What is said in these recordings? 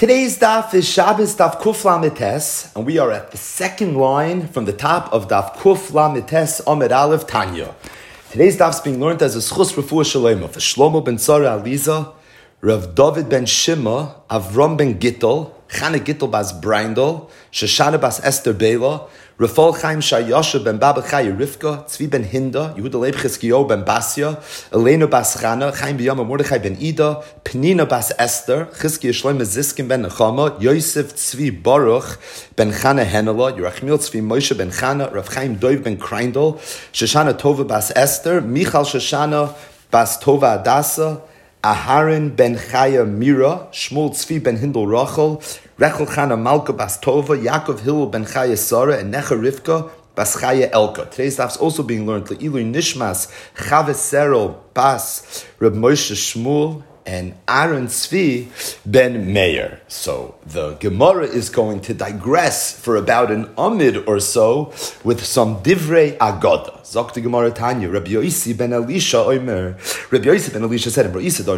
Today's daf is Shabbos daf Kuf Lamed, and we are at the second line from the top of daf Kuf Lamed Amud Aleph Tanya. Today's daf is being learned as a schus refuah shalema for Shlomo ben Tzara Aliza, Rav David ben Shima, Avram ben Gittel, Chana Gittel bas Braindel, Shoshana bas Esther Bela, Rafal Chaim Shayosha ben Baba Chaya Rivka, Tzvi ben Hinda, Yehuda Leib Chizkiyo ben Basya, Elena bas Chana, Chaim B'Yama Mordechai ben Ida, Penina bas Esther, Chizkiya Shlomo Ziskin ben Nechama, Yosef Tzvi Baruch ben Chana Henela, Yerachmiel Tzvi Moshe ben Chana, Rav Chaim Doiv ben Kreindel, Shoshana Tova bas Esther, Michal Shoshana bas Tova Adasa, Aharon ben Chaya Mira, Shmuel Tzvi ben Hindel Rachel, Rechel Chana Malka bas Tova, Yaakov Hillel ben Chaya Sarah, and Necha Rivka bas Chaya Elka. Today's daf is also being learned Le'ilu Nishmas Chavesero bas Reb Moshe Shmuel and Aaron Tzvi ben Meir. So the Gemara is going to digress for about an amid or so with some divrei agada. Zok the Gemara Tanya, Rabbi Yosi ben Elisha Omer. Rabbi Yosi ben Elisha said,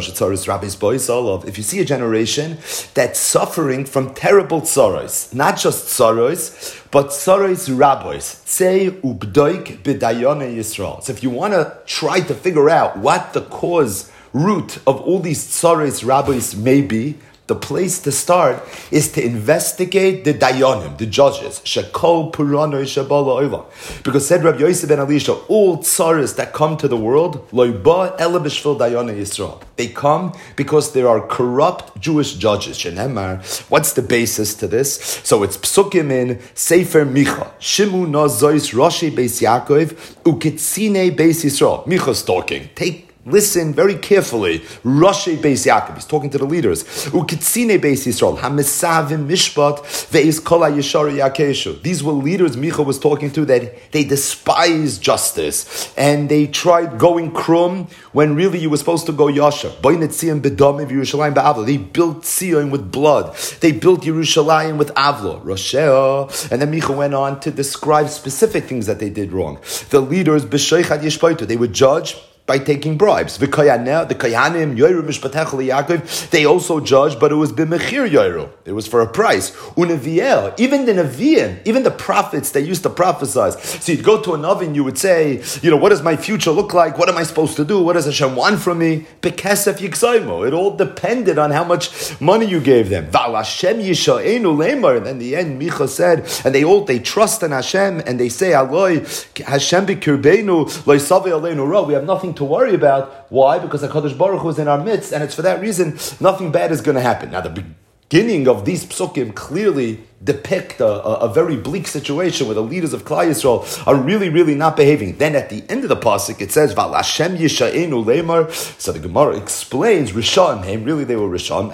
if you see a generation that's suffering from terrible tzaros, not just tzaros, but tzaros rabbos, tzei ubdoik b'dayone Yisrael. So if you want to try to figure out what the root of all these tzaros rabbis may be, the place to start is to investigate the dayanim, the judges. Shekol purano shabala oila. Because said Rabbi Yosef ben Elisha, all tzaros that come to the world, loiba ela b'shvil dayana Yisrael. They come because there are corrupt Jewish judges. Shenemar. What's the basis to this? So it's psukim in Sefer Micha. Shimu na zois Rashi beis Yaakov uketzine beis Yisrael. Micha's talking. Listen very carefully. Rashi Beis Yaakov, he's talking to the leaders. Ukitzine Beis Yisrael, Hamesavim Mishpat ve'is kol ha'yeshar yakeshu. These were leaders Micha was talking to that they despise justice and they tried going krum when really you were supposed to go yasher. Boinet Tzion b'damiv Yerushalayim ba'avla. They built Tzion with blood. They built Yerushalayim with avla. Roshea. And then Micha went on to describe specific things that they did wrong. The leaders b'sheichad yishpaitu. They would judge by taking bribes. The Kayanim, Yoru Mishpatech Yaakov, they also judged, but it was b'mechir Yoru. It was for a price. Uneviel, even the Nevi'im, even the prophets, they used to prophesy. So you'd go to a Navi and you would say, what does my future look like? What am I supposed to do? What does Hashem want from me? Bekesef Yiksaimo. It all depended on how much money you gave them. Val Hashem Yisha'enu Lemar. And in the end, Micha said, and they trust in Hashem, and they say, Aloi, Hashem b'kirbeinu, Loi Savei Aleinu Ra. We have nothing to worry about. Why? Because HaKadosh Baruch Hu is in our midst, and it's for that reason nothing bad is going to happen. Now, the beginning of these psukim clearly depict a very bleak situation where the leaders of Klal Yisrael are really, really not behaving. Then at the end of the pasuk it says, "Val Hashem Yisha'enu Lemar." So the Gemara explains, "Rishon, really they were Rishon."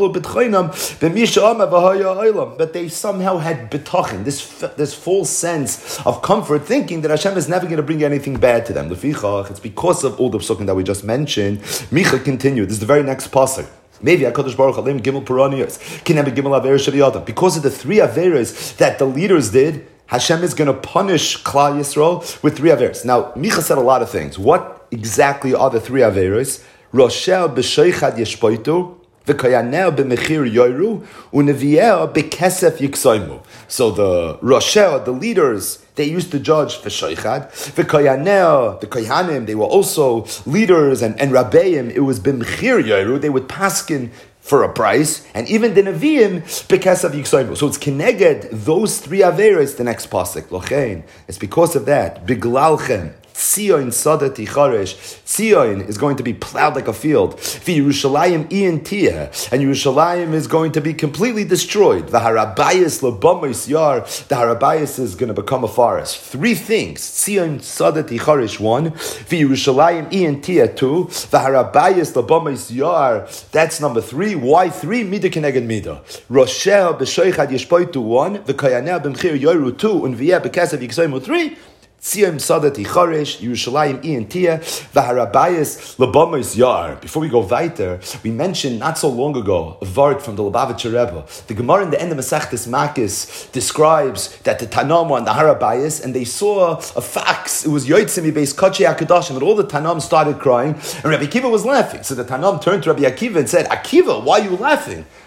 But they somehow had betachin, this false sense of comfort, thinking that Hashem is never going to bring anything bad to them. It's because of all the psukim that we just mentioned. Micha continued. This is the very next pasuk. Maybe HaKadosh Baruch Hu Gimel Puraniyos Kinebe Gimel Averos Shadiyadam. Because of the three Averos that the leaders did, Hashem is going to punish Klal Yisrael with three Averos. Now, Micha said a lot of things. What exactly are the three Averos? Roshel b'sheichad yeshpoitu, v'kayanel b'mechir yoru, uneviel b'kesef yiksoimu. So the Roshel, the leaders, they used to judge for Sheichad. The Koyanel, the Koyanim, they were also leaders, and Rabbeim, it was B'mchir Yoru, they would paskin for a price, and even the Nevi'im, because of Yiksoimu. So it's Keneged, those three Averes, the next pasuk. Lochein, it's because of that. Biglalchem. Tzion Sadat Yicharesh. Tzion is going to be plowed like a field. Yerushalayim Ientiyah, and Yerushalayim is going to be completely destroyed. The Harabayis Labamis Yar. The Harabayis is going to become a forest. Three things. Tzion Sadat Yicharesh 1. Yerushalayim Ientiyah 2. The Harabayis Labamis Yar. That's number 3. Why 3? Mida Keneged Mida. Roshel B'Sheichad Yishpoitu 1. The Kayanel B'Mchir Yoru 2. And V'yeh B'Kesav Yiksoimu 3. Tzion Sadat Yicharesh, Yerushalayim Ientiyah, V'Harabayis Labamis Yar. Before we go weiter, we mentioned not so long ago a vart from the Lubavitcher Rebbe. The Gemara in the end of Masechtes Makis describes that the Tanam were on the Harabayis and they saw a fax. It was Yotzim Beis Kachi HaKadoshim, and all the Tanam started crying, and Rabbi Akiva was laughing. So the Tanam turned to Rabbi Akiva and said, Akiva, why are you laughing?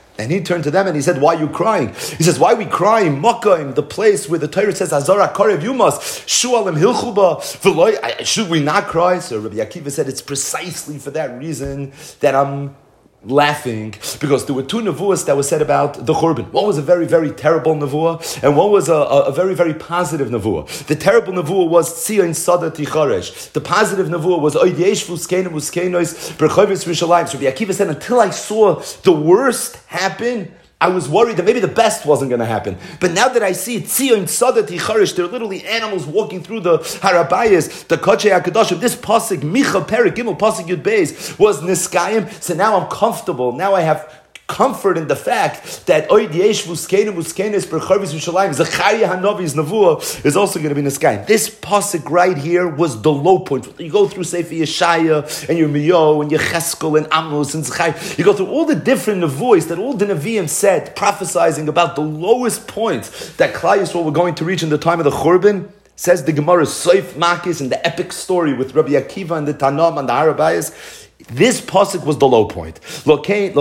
And he turned to them and he said, why are you crying? He says, why are we crying? Mokayim, the place where the Torah says, Azara Karev Yumas, Shualim Hilchuba, should we not cry? So Rabbi Akiva said, it's precisely for that reason that I'm laughing, because there were two nevuahs that were said about the Churban. One was a very, very terrible nevuah, and one was a very, very positive nevuah. The terrible nevuah was Tzion Sada Ticharesh. The positive nevuah was Oid Yeshvu Skenim Uskenois Berchovis Rishalayim. So Rabbi Akiva said, until I saw the worst happen, I was worried that maybe the best wasn't going to happen. But now that I see Tzion Sada Ticharesh, there are literally animals walking through the Harabayas, the Kochei HaKadoshim. This pasuk, Micha Perik Gimel Pasuk Yud Beis, was Niskayim. So now I'm comfortable. Now I have comfort in the fact that Oid Yeshvu Skenim Uskenes Berchovis Rishalayim, Zechariah Hanavi's nevuah is also going to be Niskayim. This pasuk right here was the low point. You go through Sefer Yeshaya and Yirmiyahu and Yecheskel and Amos and Zechariah. You go through all the different nevuahs that all the Nevi'im said, prophesizing about the lowest points that Klal Yisrael were going to reach in the time of the Churban. Says the Gemara Soif Makis in the epic story with Rabbi Akiva and the Tanam and the Harabayas. This pasuk was the low point. But the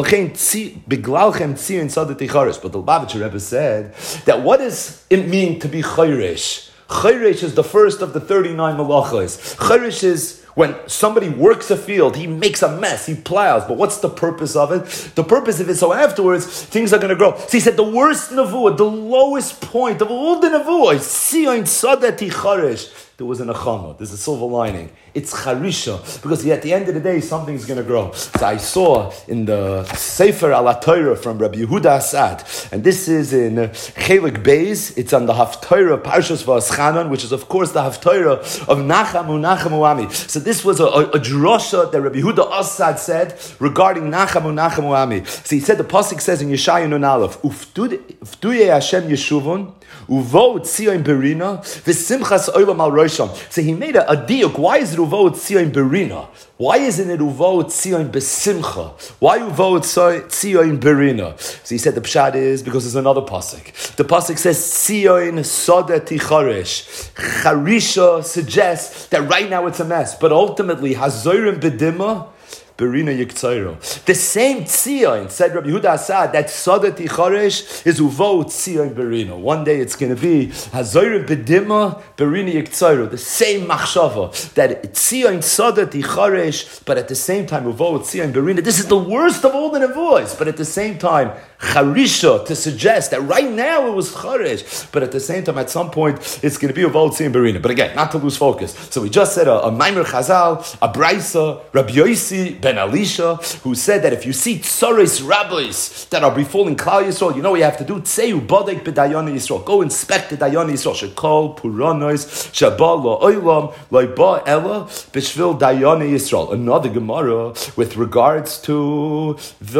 Lubavitcher Rebbe said that what does it mean to be chayresh? Chayresh is the first of the 39 malachos. Chayresh is when somebody works a field, he makes a mess, he plows. But what's the purpose of it? The purpose of it, so afterwards, things are going to grow. So he said the worst nevuah, the lowest point of all the nevuah, is Tzion Sada Ticharesh. There was an achama. There's a silver lining. It's charisha, because at the end of the day, something's going to grow. So I saw in the Sefer Al Torah from Rabbi Yehuda Asad, and this is in Chelik Beis. It's on the Haftorah Parshas Va'aschanan, which is of course the Haftorah of Nachamu Ami. So this was a drasha that Rabbi Yehuda Asad said regarding Nachamu Ami. So he said, the pasuk says in Yeshaya Nun Aleph, Uftuye Hashem Yeshuvon, Uvo Tzion Berina, V'simchas Olam Al Rosham. So he made a diuk. Why is it Uvo Tzion Berina? Why isn't it Uvo Tzion Besimcha? Why Uvo Tzion Berina? So he said the pshat is because there's another pasuk. The pasuk says Tzion Sada Ticharesh. Charisha suggests that right now it's a mess, but ultimately Hazorim Bedima Berina Yiktzairo. The same Tzion, said Rabbi Yehuda Asad, that Sada Ticharesh is Uvo Tzion Berina. One day it's going to be Hazorim Bedima Berina Yiktzairo. The same machshava, that Tzion Sada Ticharesh, but at the same time Uvo Tzion Berina. This is the worst of all the nevuahs, but at the same time Charisha, to suggest that right now it was Charesh, but at the same time at some point it's going to be Uvo Tzion Berina. But again, not to lose focus. So we just said a Maimer Chazal, a Braisa, Rabbi Yossi Ben Elisha, who said that if you see tsares rabbis that are befalling Klal Yisrael, you know what you have to do? Tseu bodek b'dayana Yisrael. Go inspect the Dayana Yisrael. Shekol puranos shaba lo oilam lo ba ella b'shvil Dayana Yisrael. Another Gemara with regards to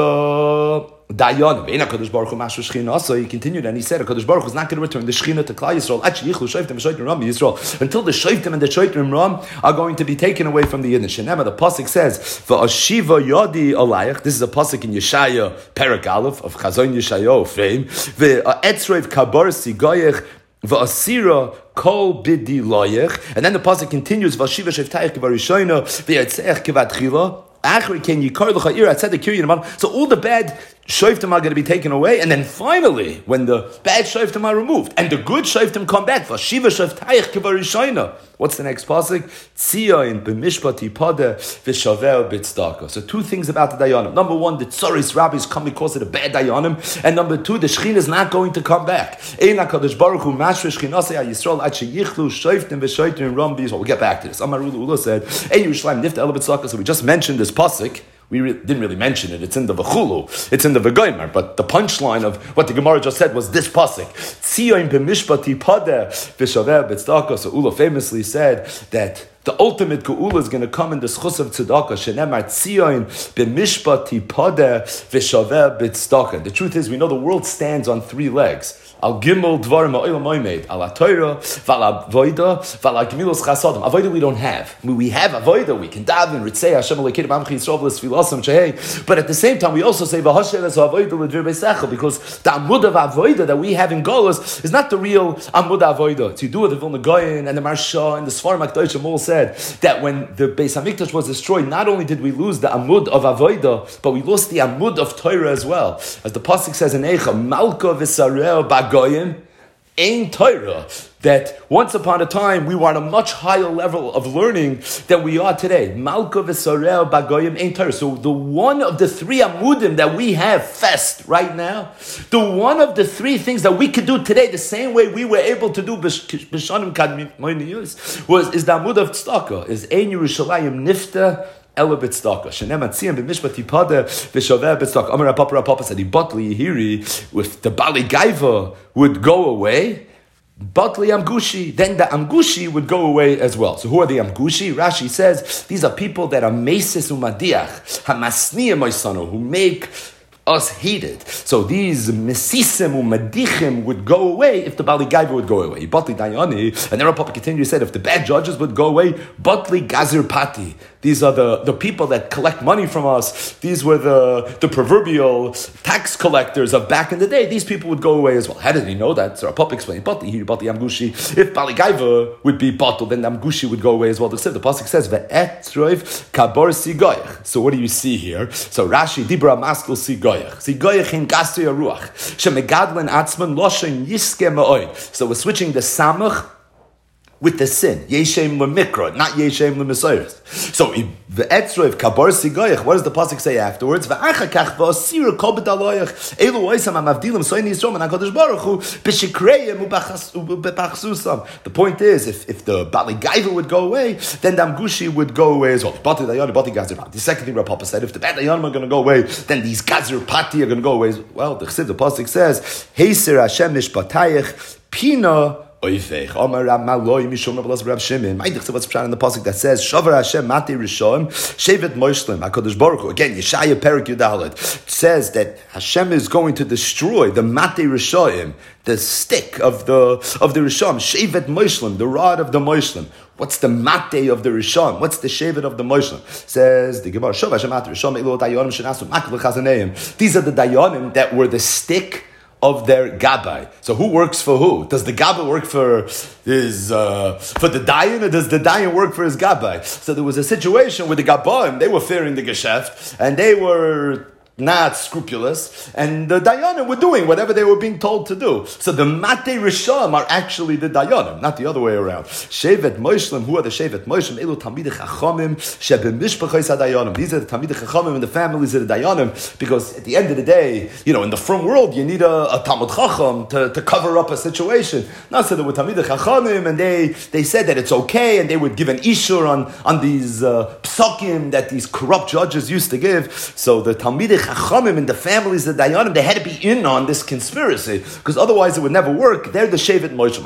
the Dayan, Kadosh Baruch Hu Mashu Shechina. So he continued and he said, Kadosh Baruch Hu is not going to return the Shechina to Klal Yisrael until the Shoftim and the Shoitrim Ram are going to be taken away from the Yiddish. Shenema, the pasuk says, "V'ashiva yadi alayich." This is a pasuk in Yeshaya Perak Aleph of Chazon Yeshayahu fame. V'etzrev kabar sigayich v'asira kol bidi loyich. And then the pasuk continues, "V'ashiva sheftayich kivarishayna v'yatzeich kivatchila." So all the bad shoftim are going to be taken away, and then finally, when the bad shoftim are removed, and the good shoftim come back, what's the next pasuk? Tzion b'mishpati pade v'shaver b'tzdaka. So two things about the dayanim. Number one, the tsaris rabbis come because of the bad dayanim, and number two, the shechina is not going to come back. We'll get back to this. Amar Ula said, so we just mentioned this pasuk. We didn't really mention it. It's in the V'chulu. It's in the V'goymer. But the punchline of what the Gemara just said was this pasuk. Tzion b'mishpati padeh v'shaveh b'tzdaka. So Ula famously said that the ultimate geula is going to come in the schus of tzedakah. Shenemar tzion b'mishpati padeh v'shaveh b'tzdaka. The truth is, we know the world stands on three legs. Al gimel dvarim ha'olam oimed, al ha'torah, v'al avoida, v'al ha'gemilos chasadim. Avoida we don't have. We have avoida. We can daven, ritzei Hashem alekeinu b'amchi yisrael v'sfilasam shehei. But at the same time, we also say v'hashem es ha'avoida l'dvir beisachel, because the amud of avoida that we have in Golos is not the real amud avoida. To do it the Vilna Gaon and the Marsha and the Sfarim HaKadoshim all say said that when the Beis Hamikdash was destroyed, not only did we lose the Amud of Avodah, but we lost the Amud of Torah as well. As the pasuk says in Eicha, Malka v'Sareo b'Goyim Ein Torah, that once upon a time we were on a much higher level of learning than we are today. Malka v'Sareo b'Goyim Ein Torah. So the one of the three Amudim that we have fest right now, the one of the three things that we could do today, the same way we were able to do b'Shanim Kadmiyus, is the Amud of Tzedakah, is Ein Yerushalayim Nifta Ela b'Tzedakah. Shenem Atziam b'Mishpat Yipada v'Shaveh b'Tzedakah. Amar Papa said, Batli Yehiri, if the Bali Gaiva would go away, Batli Amgushi, then the Amgushi would go away as well. So who are the Amgushi? Rashi says, these are people that are Meses Umadiach, Hamasniya Moisano, who make us hated. So these Mesisim Umadichim would go away if the Bali Gaiva would go away. Batli Dayani, and then Papa continued, said, if the bad judges would go away, Batli Gazir Pati. These are the people that collect money from us. These were the proverbial tax collectors of back in the day. These people would go away as well. How did he know that? So our Papa explained, Batli here, Batli Amgushi. If Bali Gaiva would be Batul, then the Amgushi would go away as well. The pasuk says, Ve'etroiv kabor sigoyach. So what do you see here? So Rashi, Dibra Maskil sigoyach. Sigoyach in Gasu Yaruach. Shemegadlen Atzman Loshen Yiske Ma'oid. So we're switching the Samach with the sin. Yeshem lemikra, not Yeshem lemesayres. So, the etzroiv kabar sigoyach, what does the pasuk say afterwards? V'achakach v'asira kol b'daloyach, elu oisam amavdilim soyni yisrom and HaKadosh Baruch Hu b'shikreim ub'pachsusam. The point is, if the Bali Gaiva would go away, then the Amgushi would go away as well. Bati dayan, bati gazir pati. The second thing Rav Papa said, if the bad dayanim are going to go away, then these gazir pati are going to go away as well. The pasuk says, Heiser Hashem mishpatayich pina Oifech, Omar Rab Maloi, Mishum Rabbalas Rab Shimon. Ma'idich, so what's pshat in the pasuk that says, Shavar Hashem Mati Rishon, Shevet Moishlim, HaKadosh Baruch Hu. Again, Yeshaya Perik Yudalit says that Hashem is going to destroy the Mati Rishoim, the stick of the Rishon, Shevet Moishlim, the rod of the Moishlim. What's the mate of the Rishon? What's the shevet of the Moishlim? Says the Gemara, Shavar Hashem Mati Rishon, Elo Dayanim Shenasu Makal Chazaneim. These are the Dayanim that were the stick of their Gabbai. So who works for who? Does the Gabbai work for the Dayan, or does the Dayan work for his Gabbai? So there was a situation where the Gabbaim, they were fearing the Geschäft, and they were not scrupulous, and the Dayanim were doing whatever they were being told to do. So the Matei Risham are actually the Dayanim, not the other way around. Shevet Moishlim, who are the Shevet Moishlim? Elu Talmidei Chachamim shebemishpachos hadayanim. These are the Talmidei Chachamim and the families of the Dayanim, because at the end of the day, in the frum world, you need a Talmud Chacham to cover up a situation. Not so there were Talmidei Chachamim, and they said that it's okay, and they would give an ishur on these psakim that these corrupt judges used to give. So the Talmidei Chachamim and the families of the Dayanim, they had to be in on this conspiracy, because otherwise it would never work. They're the Shevet Moishlim.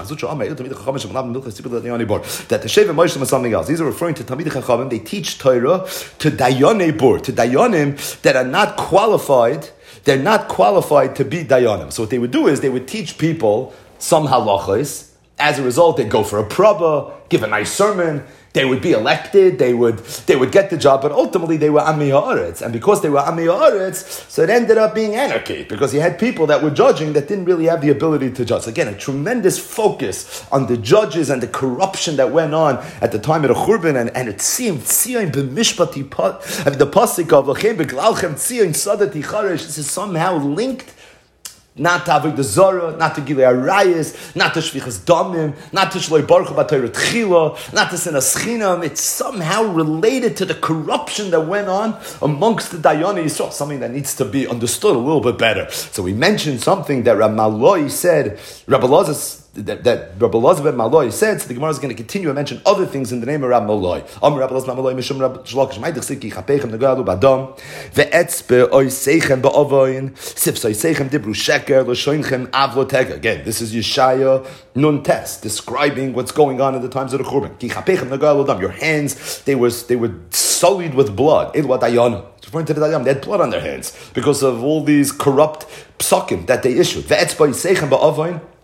That the Shevet Moishlim is something else. These are referring to Talmidei Chachamim. They teach Torah to Dayanei Bor, to Dayanim that are not qualified. They're not qualified to be Dayanim. So what they would do is they would teach people some halachos. As a result, they'd go for a praba, give a nice sermon. They would be elected, they would get the job, but ultimately they were Ami Haaretz. And because they were Ami Haaretz, so it ended up being anarchy, because you had people that were judging that didn't really have the ability to judge. Again, a tremendous focus on the judges and the corruption that went on at the time of the Churban, and it seemed, the pasuk of L'chem B'glalchem Tzion Sadati Charesh, this is somehow linked not to Avodah Zarah, not to Gilei Arayis, not to Shvichas Damim, not to Shloi Baruch Hu B'Torah Tchila, not to Sinas Chinam. It's somehow related to the corruption that went on amongst the Dayanim Yisrael, something that needs to be understood a little bit better. So we mentioned something that Rabbi Maloi said, Rabbi Lazar ben Maloi said, so the Gemara is going to continue to mention other things in the name of Rabbi Maloi. Rabbi Lazar ben Maloi, Mishum Rabbi Shlokish, Ma'idich Siki, Chapechem, Negalu, Badam, Ve'etzbe, Oiseichem, Ba'ovoin, Sifs, Oiseichem, Dibru, Sheker, L'shoinchem, Avlotega. Again, this is Yeshaya Nun Tes, describing what's going on in the times of the Churban. Ki Chapechem, Negalu, Badam. Your hands, they were sullied with blood. Elu Dayanim. Referring to the Dayanim, they had blood on their hands because of all these corrupt psakim that they issued. Ve'etzbe, Oiseichem, Ba'ovoin,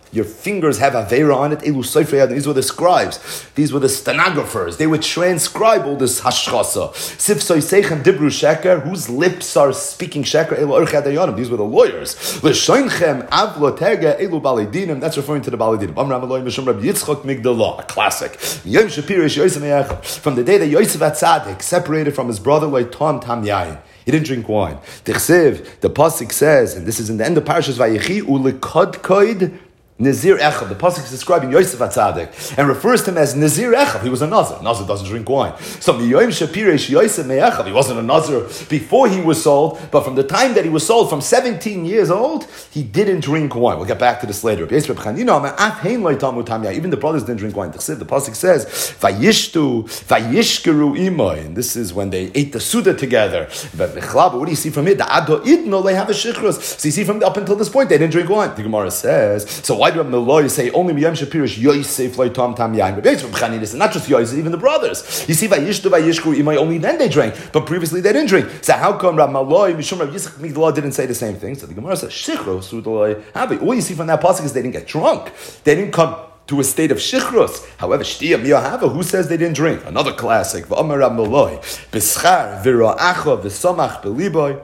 your fingers have Aveira on it. Elu Soifrei Yadayim. These were the scribes. These were the stenographers. They would transcribe all this hashchasa. Sif Soisechem Dibru Sheker, whose lips are speaking Sheker. Elu Orch Yadayanim. These were the lawyers. L'shoinchem Avlo Tega Elu Baledinim. That's referring to the Baledinim. Amram Elohim Mishum Rabbi Yitzchok Migdalah, a classic. Yom Shapirish Yosef Me'echad. From the day that Yosef HaTzadik separated from his brother like Tam Yayin. He didn't drink wine. Tichsev, the pasuk says, and this is in the end of Parashas Vayechi, Ulikod Koid Nazir Echav. The pasuk is describing Yosef HaTzadik and refers to him as Nazir Echav. He was a Nazir. Nazir doesn't drink wine. So Yom Shapiresh Yosef Me'echav. He wasn't a Nazir before he was sold, but from the time that he was sold, from 17 years old, he didn't drink wine. We'll get back to this later. Even the brothers didn't drink wine. The pasuk says, Vayishtu, Vayishkeru Imoy. And this is when they ate the Suda together. But what do you see from it? The Ado Idno, they have a Shichrus. So you see from up until this point, they didn't drink wine. The Gemara says, so why do the lawyers say only Miyam Shapirish Yosef Loi Tam Yain? But based from Chaninus, and not just Yosef, even the brothers. You see, Vayishtu Vayishku Imai, only then they drank, but previously they didn't drink. So how come Rav Maloi Mishum Rav Yitzchak Migdalah didn't say the same thing? So the Gemara says Shichro Sudaloi Havi. All you see from that pasuk is they didn't get drunk. They didn't come to a state of shichrus. However, Shtia Miyahava, who says they didn't drink? Another classic. V'Amar Rav Maloi B'schar V'Ra'acha V'Samach B'Liboy.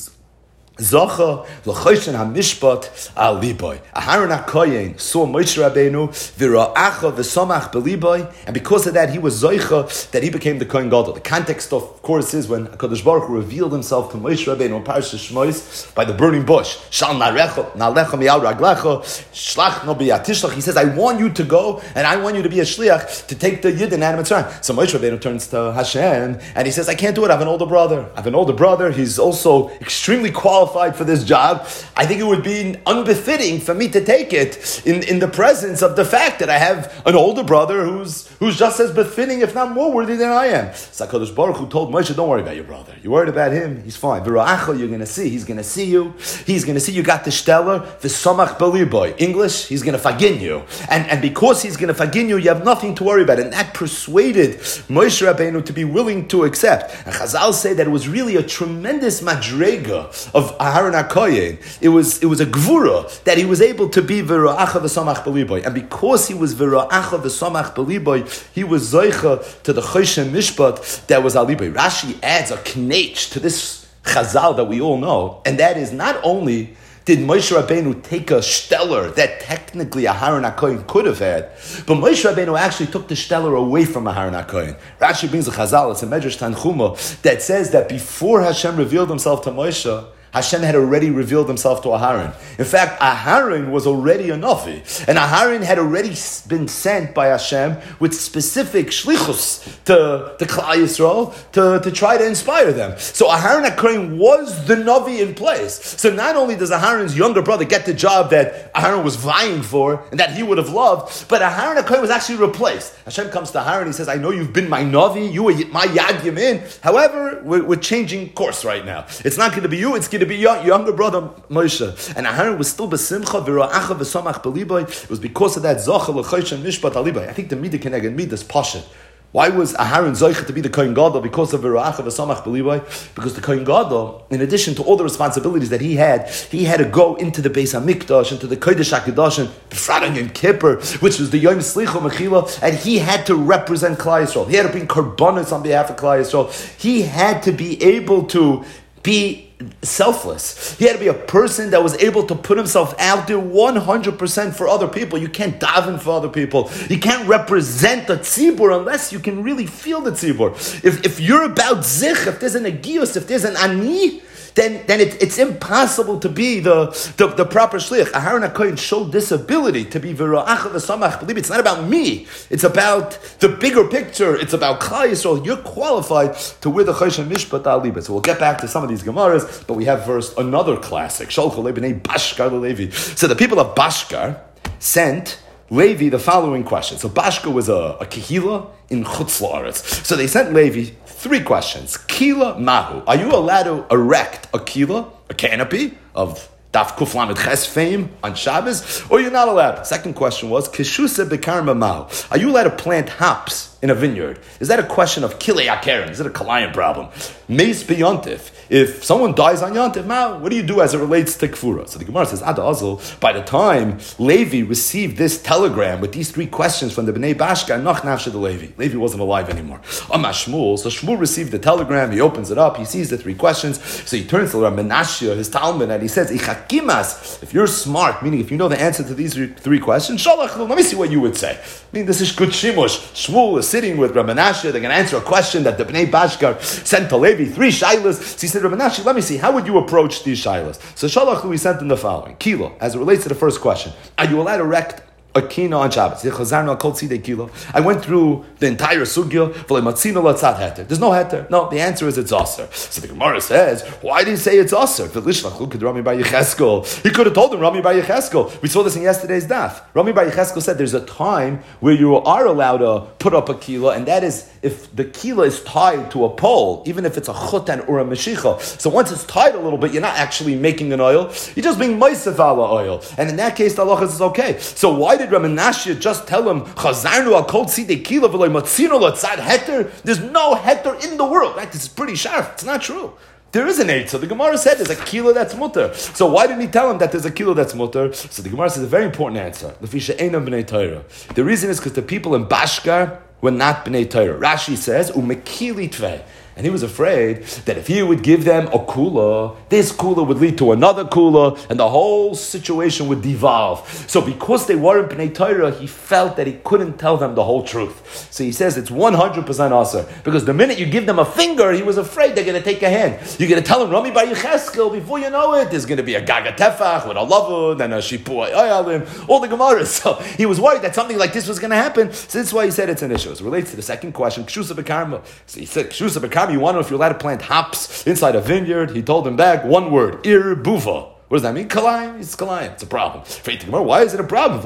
Zacha l'choishen hamishpat al liboy. Aharon HaKoyen saw Moshe Rabbeinu v'ra'acha v'samach b'liboy, and because of that, he was zoicha that he became the Kohen Gadol. The context, of course, is when HaKadosh Baruch Hu revealed himself to Moshe Rabbeinu in Parashas Shmos by the burning bush. Shal na'lecha mi'al raglecha shlach no b'yatishlach. He says, I want you to go, and I want you to be a shliach to take the yid in animate Mitzrayim. So Moshe Rabbeinu turns to Hashem, and he says, I can't do it. I have an older brother. He's also extremely qualified for this job. I think it would be unbefitting for me to take it in the presence of the fact that I have an older brother who's just as befitting, if not more worthy than I am. So HaKadosh Baruch Hu told Moshe, don't worry about your brother. You're worried about him, he's fine. V'ra'acha, you're going to see. He's going to see you. He's going to see you got the stellar. V'samach b'liboy. English, he's going to fagin you. And because he's going to fagin you, you have nothing to worry about. And that persuaded Moshe Rabbeinu to be willing to accept. And Chazal say that it was really a tremendous madrega of Aharon HaKoyen. It was a gvura that he was able to be v'ra'acha v'samach b'liboy. And because he was v'ra'acha v'samach b'liboy, he was zoicha to the choshen mishpat that was aliboy. Rashi adds a knech to this chazal that we all know, and that is not only did Moshe Rabbeinu take a stellar that technically Aharon HaKoyen could have had, but Moshe Rabbeinu actually took the stellar away from Aharon HaKoyen. Rashi brings a chazal, it's a Medrash Tanchuma, that says that before Hashem revealed himself to Moshe, Hashem had already revealed himself to Aharon. In fact, Aharon was already a Navi. And Aharon had already been sent by Hashem with specific shlichus to Klal Yisrael to try to inspire them. So Aharon HaKohen was the Navi in place. So not only does Aharon's younger brother get the job that Aharon was vying for and that he would have loved, but Aharon HaKohen was actually replaced. Hashem comes to Aharon, he says, I know you've been my Navi, you were my Yad Yamin. However, we're changing course right now. It's not going to be you, it's going to be your younger brother Moshe. And Aharon was still besimcha v'ra'acha v'samach b'liboy. It was because of that zocha l'choshen mishpat aliboy. I think the midah keneged midas pashat. Why was Aharon zoicha to be the Kohen Gadol? Because of v'ra'acha v'samach b'liboy. Because the Kohen Gadol, in addition to all the responsibilities that he had to go into the Beis Hamikdash, into the Kodesh HaKadoshim, b'frat on Yom Kippur, which was the Yom Slicha Mechila, and he had to represent Klal Yisrael. He had to bring korbanos on behalf of Klal Yisrael. He had to be able to be selfless. He had to be a person that was able to put himself out there 100% for other people. You can't daven for other people. You can't represent the tzibur unless you can really feel the tzibur. If you're about zich, if there's an agius, if there's an ani, then it's impossible to be the proper shliach. Aharon HaKohen showed this ability to be v'ra'acha v'samach b'liboy. It's not about me. It's about the bigger picture. It's about Klal Yisrael. You're qualified to wear the choshen mishpat al liboy. So we'll get back to some of these gemaras, but we have first another classic. Sholcho lebnei Bashkar leLevi. So the people of Bashkar sent Levi the following question. So Bashkar was a kehila in Chutz La'aretz. So they sent Levi 3 questions. Kila mahu. Are you allowed to erect a kila, a canopy of Daf Kuf Lamed Ches fame on Shabbos, or you're not allowed? Second question was Kishuse bekarma mahu. Are you allowed to plant hops in a vineyard, is that a question of kilei akerim? Is it a kalayim problem? Meis b'yontif. If someone dies on Yontif, what do you do as it relates to Kfura? So the Gemara says, Ada Azul, by the time Levi received this telegram with these 3 questions from the Bnei Bashka, Noch Nafshe the Levi. Levi wasn't alive anymore. Shmuel, so Shmuel received the telegram, he opens it up, he sees the 3 questions, so he turns to Rabbi Menashe, his Talmud, and he says, Ichakimas, if you're smart, meaning if you know the answer to these 3 questions, Shalach, let me see what you would say. I mean, this is good shimush. Shmuel is sitting with Rabbi Menashe, they're going to answer a question that the Bnei Bashka sent to Levi, 3 shaylas. So he said, Rabbi Menashe, let me see, how would you approach these shaylas? So Shalach, we sent them the following. Kilo, as it relates to the first question, are you allowed to erect a kina on Shabbos? I went through the entire sugya. There's no heter. No, the answer is it's aser. So the Gemara says, why did he say it's aser? He could have told him Rami Bar Yecheskel. We saw this in yesterday's daf. Rami Bar Yecheskel said there's a time where you are allowed to put up a kila, and that is if the kila is tied to a pole, even if it's a chutan or a meshicha. So once it's tied a little bit, you're not actually making an oil. You're just being meisef ala oil. And in that case, the halacha is okay. So why did Rabbi Menashe just tell him, Chazarnu al kol tzidei kila v'lo matzino l'tzad heter? There's no heter in the world. Right? This is pretty sharp. It's not true. There is an eight. So the Gemara said there's a kilo that's mutter. So why didn't he tell him that there's a kilo that's mutter? So the Gemara says a very important answer. The reason is because the people in Bashkar were not b'nei Torah. Rashi says, umekili tvei. And he was afraid that if he would give them a kula, this kula would lead to another kula, and the whole situation would devolve. So because they weren't Bnei Torah, he felt that he couldn't tell them the whole truth. So he says it's 100% aser. Because the minute you give them a finger, he was afraid they're going to take a hand. You're going to tell him, Rami Bar Yecheskel, before you know it, there's going to be a Gaga Tefach with a Lavud and a Shipua Ayalim, all the Gemaras. So he was worried that something like this was going to happen. So that's why he said it's an issue. It relates to the second question, Kshusa B'Karma. So he said, Kshusa B'Karma, you want to know if you're allowed to plant hops inside a vineyard? He told him back one word, Ir Buva. What does that mean? Kalayim. It's kalayim. It's a problem. Why is it a problem?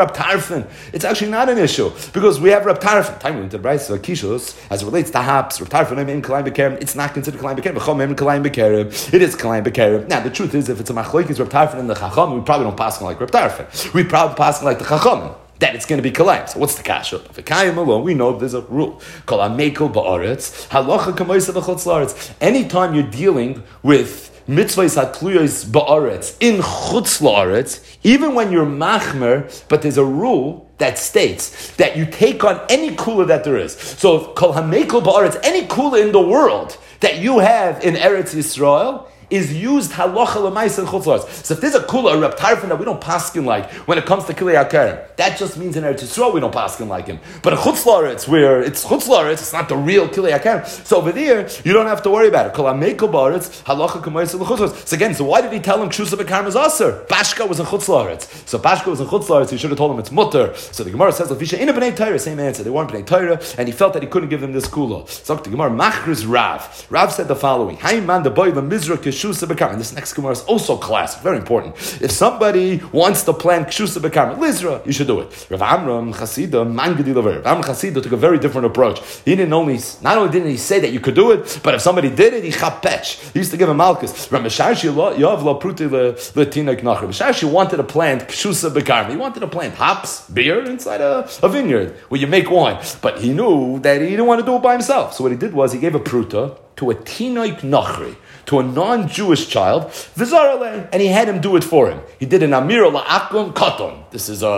It's actually not an issue because we have Reb Tarfon. Time we went to the Brayso Kishus as it relates to hops. Reb Tarfon in kalayim bekerem. It's not considered kalayim bekerem. B'chom in kalayim bekerem. It is kalayim bekerem. Now the truth is, if it's a machlokes Reb Tarfon and the Chacham, we probably don't pass like Reb Tarfon. We probably pass like the Chacham. That it's going to be kalayim. So what's the kasha? If kalayim alone, we know there's a rule. Kol amekel ba'aretz halacha kamoisa b'chutz la'aretz. Anytime you're dealing with mitzvahs hatluyos ba'aretz in chutz la'aretz, even when you're machmer, but there's a rule that states that you take on any kula that there is. So if kol hamekel ba'aretz, any kula in the world that you have in Eretz Yisrael, is used halacha l'maisa in chutz la'aretz. So if there's a kula, a Reb Tarfon that we don't paskin like when it comes to kilei akarim, that just means in Eretz Yisrael we don't paskin like him. But in chutz la'aretz, where it's chutz la'aretz, it's not the real kilei akarim. So over there, you don't have to worry about it. Kol hamekel ba'aretz halacha k'maisa l'chutz la'aretz. So again, so why did he tell him kshusa b'karm is aser? Bashka was in chutz la'aretz. So Bashka was in chutz la'aretz. He should have told him it's mutter. So the Gemara says l'fisha in a bnei Torah, same answer. They weren't bnei Torah, and he felt that he couldn't give them this kula. So the Gemara machris Rav. Rav said the following: Hayman the boy the mizra keshusa b'karm. And this next Gemara is also classic, very important. If somebody wants to plant kshusa b'karm lizra, you should do it. Rav Amram Chasida Mangadi Laver. Rav Amram Chasida took a very different approach. He not only didn't he say that you could do it, but if somebody did it, he chapech. He used to give a malchus. Rav Mesharshi Yav La Pruti Letina Knach. Rav Mesharshi wanted to plant kshusa b'karm. He wanted to plant hops, beer inside a vineyard where you make wine. But he knew that he didn't want to do it by himself. So what he did was he gave a pruta to a tinoik nachri, to a non-Jewish child, and he had him do it for him. He did an amir la'akum katon. This is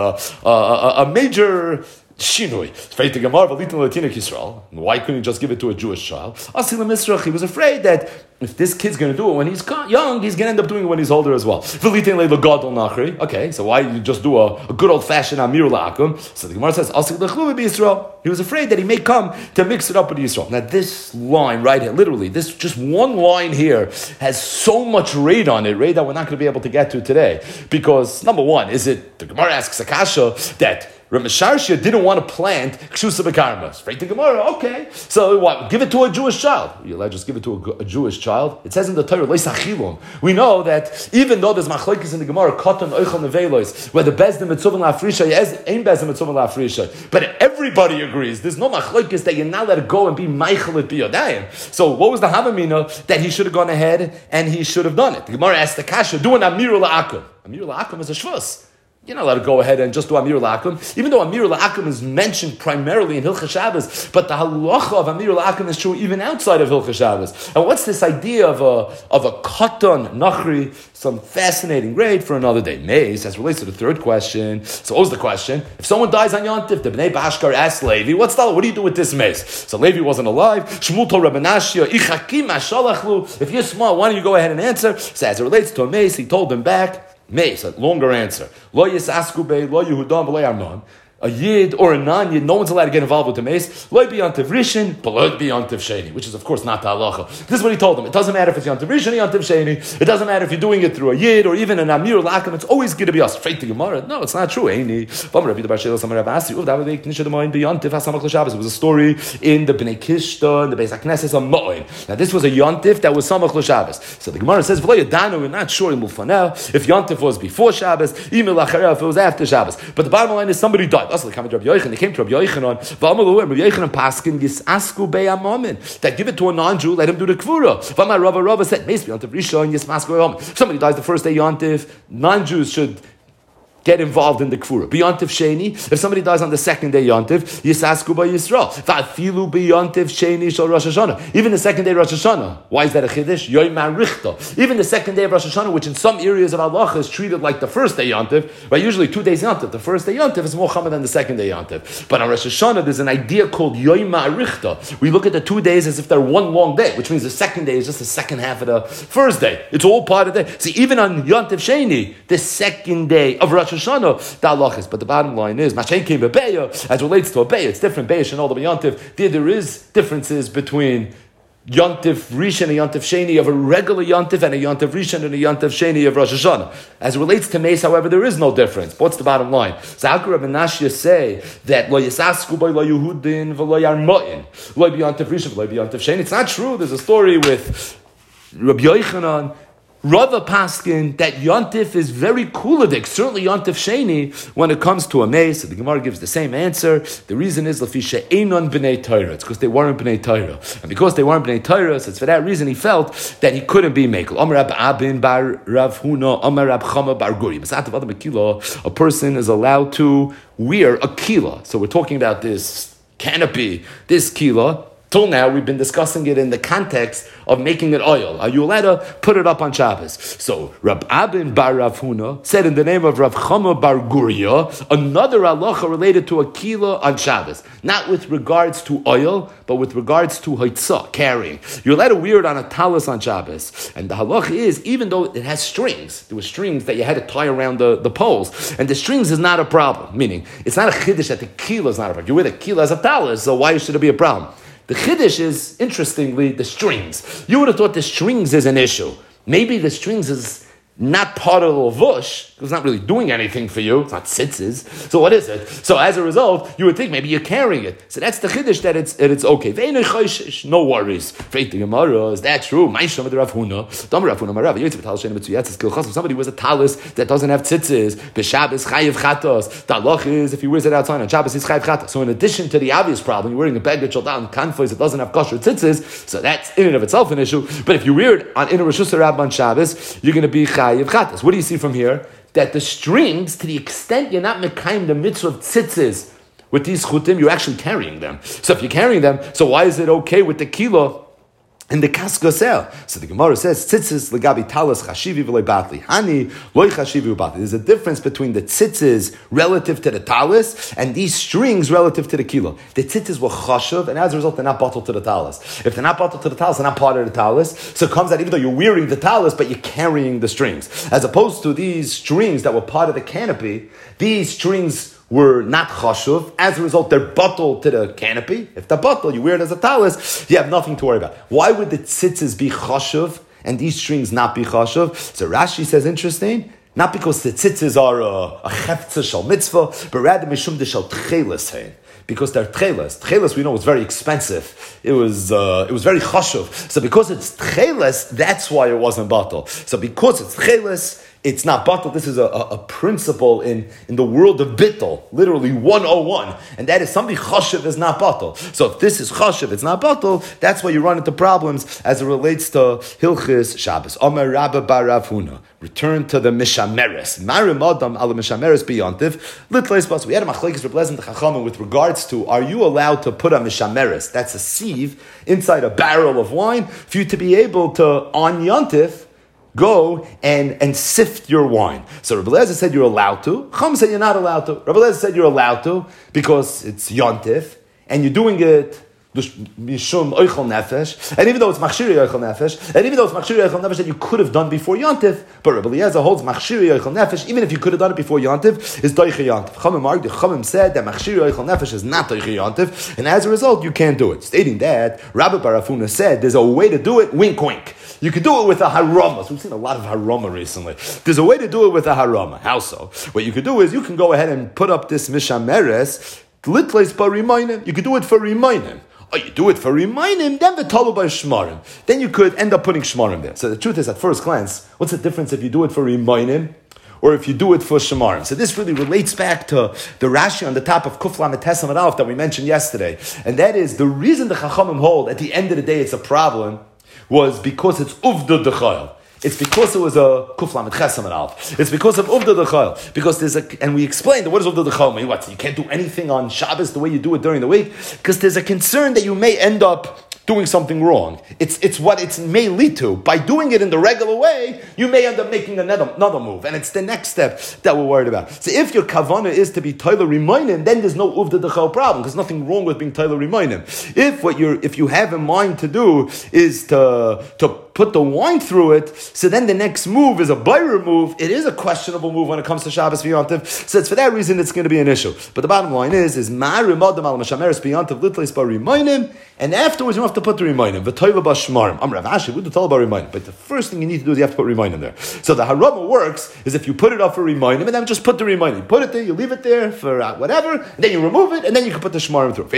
a major shinui. Why couldn't he just give it to a Jewish child? He was afraid that if this kid's going to do it when he's young, he's going to end up doing it when he's older as well. Okay, so why you just do a good old-fashioned amir la'akum? So the Gemara says, he was afraid that he may come to mix it up with Yisrael. Now this line right here, literally, this just one line here has so much raid on it, raid that we're not going to be able to get to today. Because, number one, the Gemara asks Akasha that Rav Mesharshia didn't want to plant kshusa b'karma. Straight to Gemara, okay. So what? Give it to a Jewish child. You're allowed to just give it to a Jewish child? It says in the Torah, leisachilum. We know that even though there's machlokes in the Gemara, katan oichel nevelos, where the bezdin mitzvah la'afrisha, ain't bezdin mitzvah la'afrisha. But everybody agrees. There's no machlokes that you're not allowed to go and be meichel at biyodayim. So what was the havamina that he should have gone ahead and he should have done it? The Gemara asked the kasha, do an amir la'akum. Amir la'akum is a shvus. You're not allowed to go ahead and just do Amir L'Akum, even though Amir L'Akum is mentioned primarily in Hilchas Shabbos, but the halacha of Amir L'Akum is true even outside of Hilchas Shabbos. And what's this idea of a katan nachri? Some fascinating grade for another day. Mace, as relates to the third question. So what was the question? If someone dies on Yontif, the Bnei Bashkar asked Levi, what do you do with this mace? So Levi wasn't alive. Shmuel told Rabbi Nashia, if you're smart, why don't you go ahead and answer? So as it relates to a mace, he told him back, mace, a longer answer. Lo yisasku bei, lo Yehudam, lo Arnon. A yid or a non-yid, no one's allowed to get involved with the mace. Lo be yontiv rishon, but lo be yontiv sheni, which is of course not the halacha. This is what he told them. It doesn't matter if it's yontiv rishon or yontiv sheni. It doesn't matter if you're doing it through a yid or even an amir lakum. It's always going to be us. Straight to Gemara. No, it's not true. It was a story in the Bnei Kishta, in the Beis HaKnesses of Mo'in. Now this was a yontif that was samach l'Shabbos. So the Gemara says, we're not sure if yontif was before Shabbos, if it was after Shabbos. But the bottom line is somebody died. They came to Rabbi Yochanan, that give it to a non-Jew, let him do the kvura. Rava said, somebody dies the first day Yontif, non-Jews should get involved in the kvura. B'yontif sheni, if somebody dies on the second day Yontif, yisasku ba Yisrael. Va'afilu b'yontif sheni shel Rosh Hashanah. Even the second day Rosh Hashanah. Why is that a chiddush? Yoim ha'richta. Even the second day of Rosh Hashanah, which in some areas of halacha is treated like the first day Yontif, right? Usually 2 days Yontif. The first day Yontif is more common than the second day Yontif. But on Rosh Hashanah, there's an idea called Yoim ha'richta. We look at the 2 days as if they're one long day, which means the second day is just the second half of the first day. It's all part of the day. See, even on Yontif sheni, the second day of Rosh Hashanah, the halachis. But the bottom line is, Mashen came Bebeya, as relates to a Beya, it's different. Beya and all the Yontif. There is differences between Yontif Rishon and Yontif Sheni of a regular Yontif and a Yontif Rishon and a Yontif Sheni of Rosh Hashanah. As it relates to Mace, however, there is no difference. What's the bottom line? So how could Rabbi Nashia say that Lo Yisasku by Lo Yehudin v'Lo Yarmoin, Lo Yontif Rishon, Lo Yontif Sheni? It's not true. There's a story with Rabbi Yochanan, Rava Paskin, that Yontif is very kulidik, certainly Yontif Sheni, when it comes to a mace. The Gemara gives the same answer. The reason is Lafisha Einon B'nei Torah. It's because they weren't B'nei Torah. And because they weren't B'nei Torah, so it's for that reason he felt that he couldn't be Mekel. Omer Rab Abin bar Rav Huna, Omer Rab Chama bar Guri. A person is allowed to wear a kila. So we're talking about this canopy, this kila. Till now, we've been discussing it in the context of making it oil. Are you allowed to put it up on Shabbos? So, Rab Abin bar Rav Huna said in the name of Rav Chama bar Guria, another halacha related to a kila on Shabbos. Not with regards to oil, but with regards to haitzah, carrying. You're allowed to wear it on a talis on Shabbos. And the halacha is, even though it has strings, there were strings that you had to tie around the poles, and the strings is not a problem. Meaning, it's not a chiddush that the kila is not a problem. You wear the kila as a talis, so why should it be a problem? The chiddush is, interestingly, the strings. You would have thought the strings is an issue. Maybe the strings is not part of the levush, it's not really doing anything for you. It's not tzitzis. So what is it? So as a result, you would think maybe you're carrying it. So that's the chiddush that it's okay. No worries. Freit the Gemara, is that true? Somebody wears a talis that doesn't have tzitzis. B'Shabbos chayiv chatos. The halach is if he wears it outside on Shabbos, he's chayiv chatos. So in addition to the obvious problem, you're wearing a beged shaldan kanfos that doesn't have kosher tzitzis. So that's in and of itself an issue. But if you wear it in a Rishus Harab on Shabbos, you're going to be chayiv chatos. What do you see from here? That the strings, to the extent you're not mekayim the mitzvah of tzitzis with these chutim, you're actually carrying them. So if you're carrying them, so why is it okay with the kilo in the kaskosel? So the Gemara says, tzitzis legabi talis chashivi v'loi batli. Hani loi chashivi v'batli. There's a difference between the tzitzis relative to the talis and these strings relative to the kilo. The tzitzis were chashav, and as a result, they're not bottled to the talis. If they're not bottled to the talis, they're not part of the talis. So it comes out even though you're wearing the talis, but you're carrying the strings. As opposed to these strings that were part of the canopy, these strings were not chashuv. As a result, they're bottled to the canopy. If they're bottled, you wear it as a talis, you have nothing to worry about. Why would the tzitzis be chashuv and these strings not be chashuv? So Rashi says, interesting, not because the tzitzis are a cheftzah shal mitzvah, but rather mishum de shal tcheles hein. Because they're tcheles. Tcheles, we know, was very expensive. It was very chashuv. So because it's tcheles, that's why it wasn't bottled. So because it's tcheles, it's not batal. This is a principle in the world of bittul, literally 101. And that is something chashiv is not batal. So if this is chashiv, it's not batal, that's why you run into problems as it relates to Hilchis Shabbos. Omer Rabba bar Rav Huna. Return to the Mishameres. Marim Adam ala Mishameres biyantiv. Litleis bas. We had a machlekes Reb Lezer and Chachamim with regards to, are you allowed to put a Mishameres, that's a sieve, inside a barrel of wine, for you to be able to, on Yantif, go and sift your wine. So Rabbi Lezer said you're allowed to. Chum said you're not allowed to. Rabbi Lezer said you're allowed to because it's Yontif, and you're doing it mishum oichel nefesh, and even though it's machshiri oichel nefesh, and even though it's machshiri oichel nefesh that you could have done before Yontif, but Rabbi Eliezer holds machshiri oichel nefesh, even if you could have done it before Yontif, is doiche Yontif. Chachamim said that machshiri oichel nefesh is not doiche Yontif, and as a result, you can't do it. Stating that, Rabbi bar Rav Huna said there's a way to do it, wink wink. You could do it with a harama. So we've seen a lot of harama recently. There's a way to do it with a harama. How so? What you could do is you can go ahead and put up this mishameres, litleis bar rimaynim. You could do it for rimaynim. Oh, you do it for rimaynim, then the talu by shmarim. Then you could end up putting shmarim there. So the truth is, at first glance, what's the difference if you do it for rimaynim or if you do it for shemarim? So this really relates back to the Rashi on the top of Kuf Lamed Tes Amud Aleph that we mentioned yesterday. And that is, the reason the Chachamim hold, at the end of the day, it's a problem, was because it's uvda d'chayil. It's because it was a Kuf Lamed Ches Amud Aleph. It's because of uvda d'chayil. Because there's and we explained, what does uvda d'chayil mean? What, you can't do anything on Shabbos the way you do it during the week? Because there's a concern that you may end up doing something wrong. It's what it may lead to. By doing it in the regular way, you may end up making another move. And it's the next step that we're worried about. So if your kavana is to be Tyler Remainim, then there's no uvda d'chayil problem. There's nothing wrong with being Tyler Remainim. If you have in mind to do is to put the wine through it, so then the next move is a bayra move. It is a questionable move when it comes to Shabbos v'yantiv. So it's for that reason it's going to be an issue. But the bottom line is ma'arim adam al mashameres v'yantiv litleis bar rimaynim, and afterwards you don't have to put the rimaynim. V'toyla b'shmarim. I'm Rav Ashi, we do tell about rimaynim. But the first thing you need to do is you have to put rimaynim there. So the harama works is if you put it up for rimaynim, and then just put the rimaynim. You put it there, you leave it there for whatever, and then you remove it, and then you can put the shmarim through. Why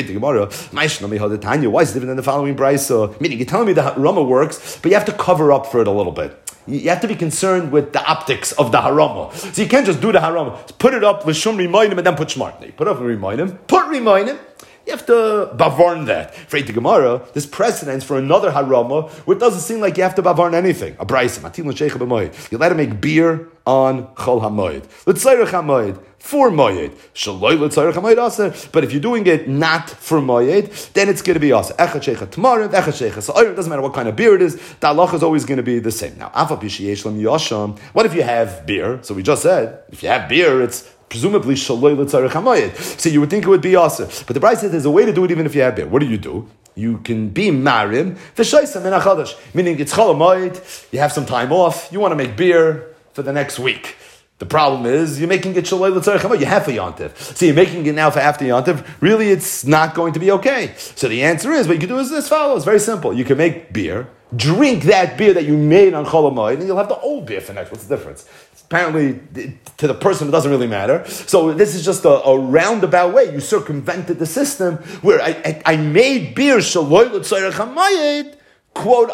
is it different than the following brayso? Meaning you're telling me the harama works, but you have to cover up for it a little bit. You have to be concerned with the optics of the harama. So you can't just do the harama. Put it up, l'shum rimaynim, and then put shmar. You put up rimaynim, put rimaynim. You have to bavarn that. For the Gemara, there's precedence for another harama, where it doesn't seem like you have to bavarn anything. A brayso, matin l'sheicha b'moed. You let him make beer on chol hamoed. L'tzayrech hamoed. For moyed. Shaloi l'tzayrech hamoed aser. But if you're doing it not for moyed, then it's going to be aser. Echad sheicha tamarim, echad sheicha sa'ir. It doesn't matter what kind of beer it is. The halacha is always going to be the same. Now, afa pishiyesh lam yasham. What if you have beer? So we just said, if you have beer, it's presumably shaloi l'tzarech hamayid. So you would think it would be aser. But the Brayso says there's a way to do it even if you have beer. What do? You can be marim v'shaisam in achadash. Meaning it's chol hamayid, you have some time off, you want to make beer for the next week. The problem is, you're making it shaloi l'tzarech hamayid, you have for Yontif. So you're making it now for after Yontif, really it's not going to be okay. So the answer is, what you can do is as follows, very simple. You can make beer, drink that beer that you made on chol hamayid, and you'll have the old beer for next. What's the difference? Apparently, to the person, it doesn't really matter. So this is just a roundabout way. You circumvented the system where I made beer shaloi l'tzarech hamayid, quote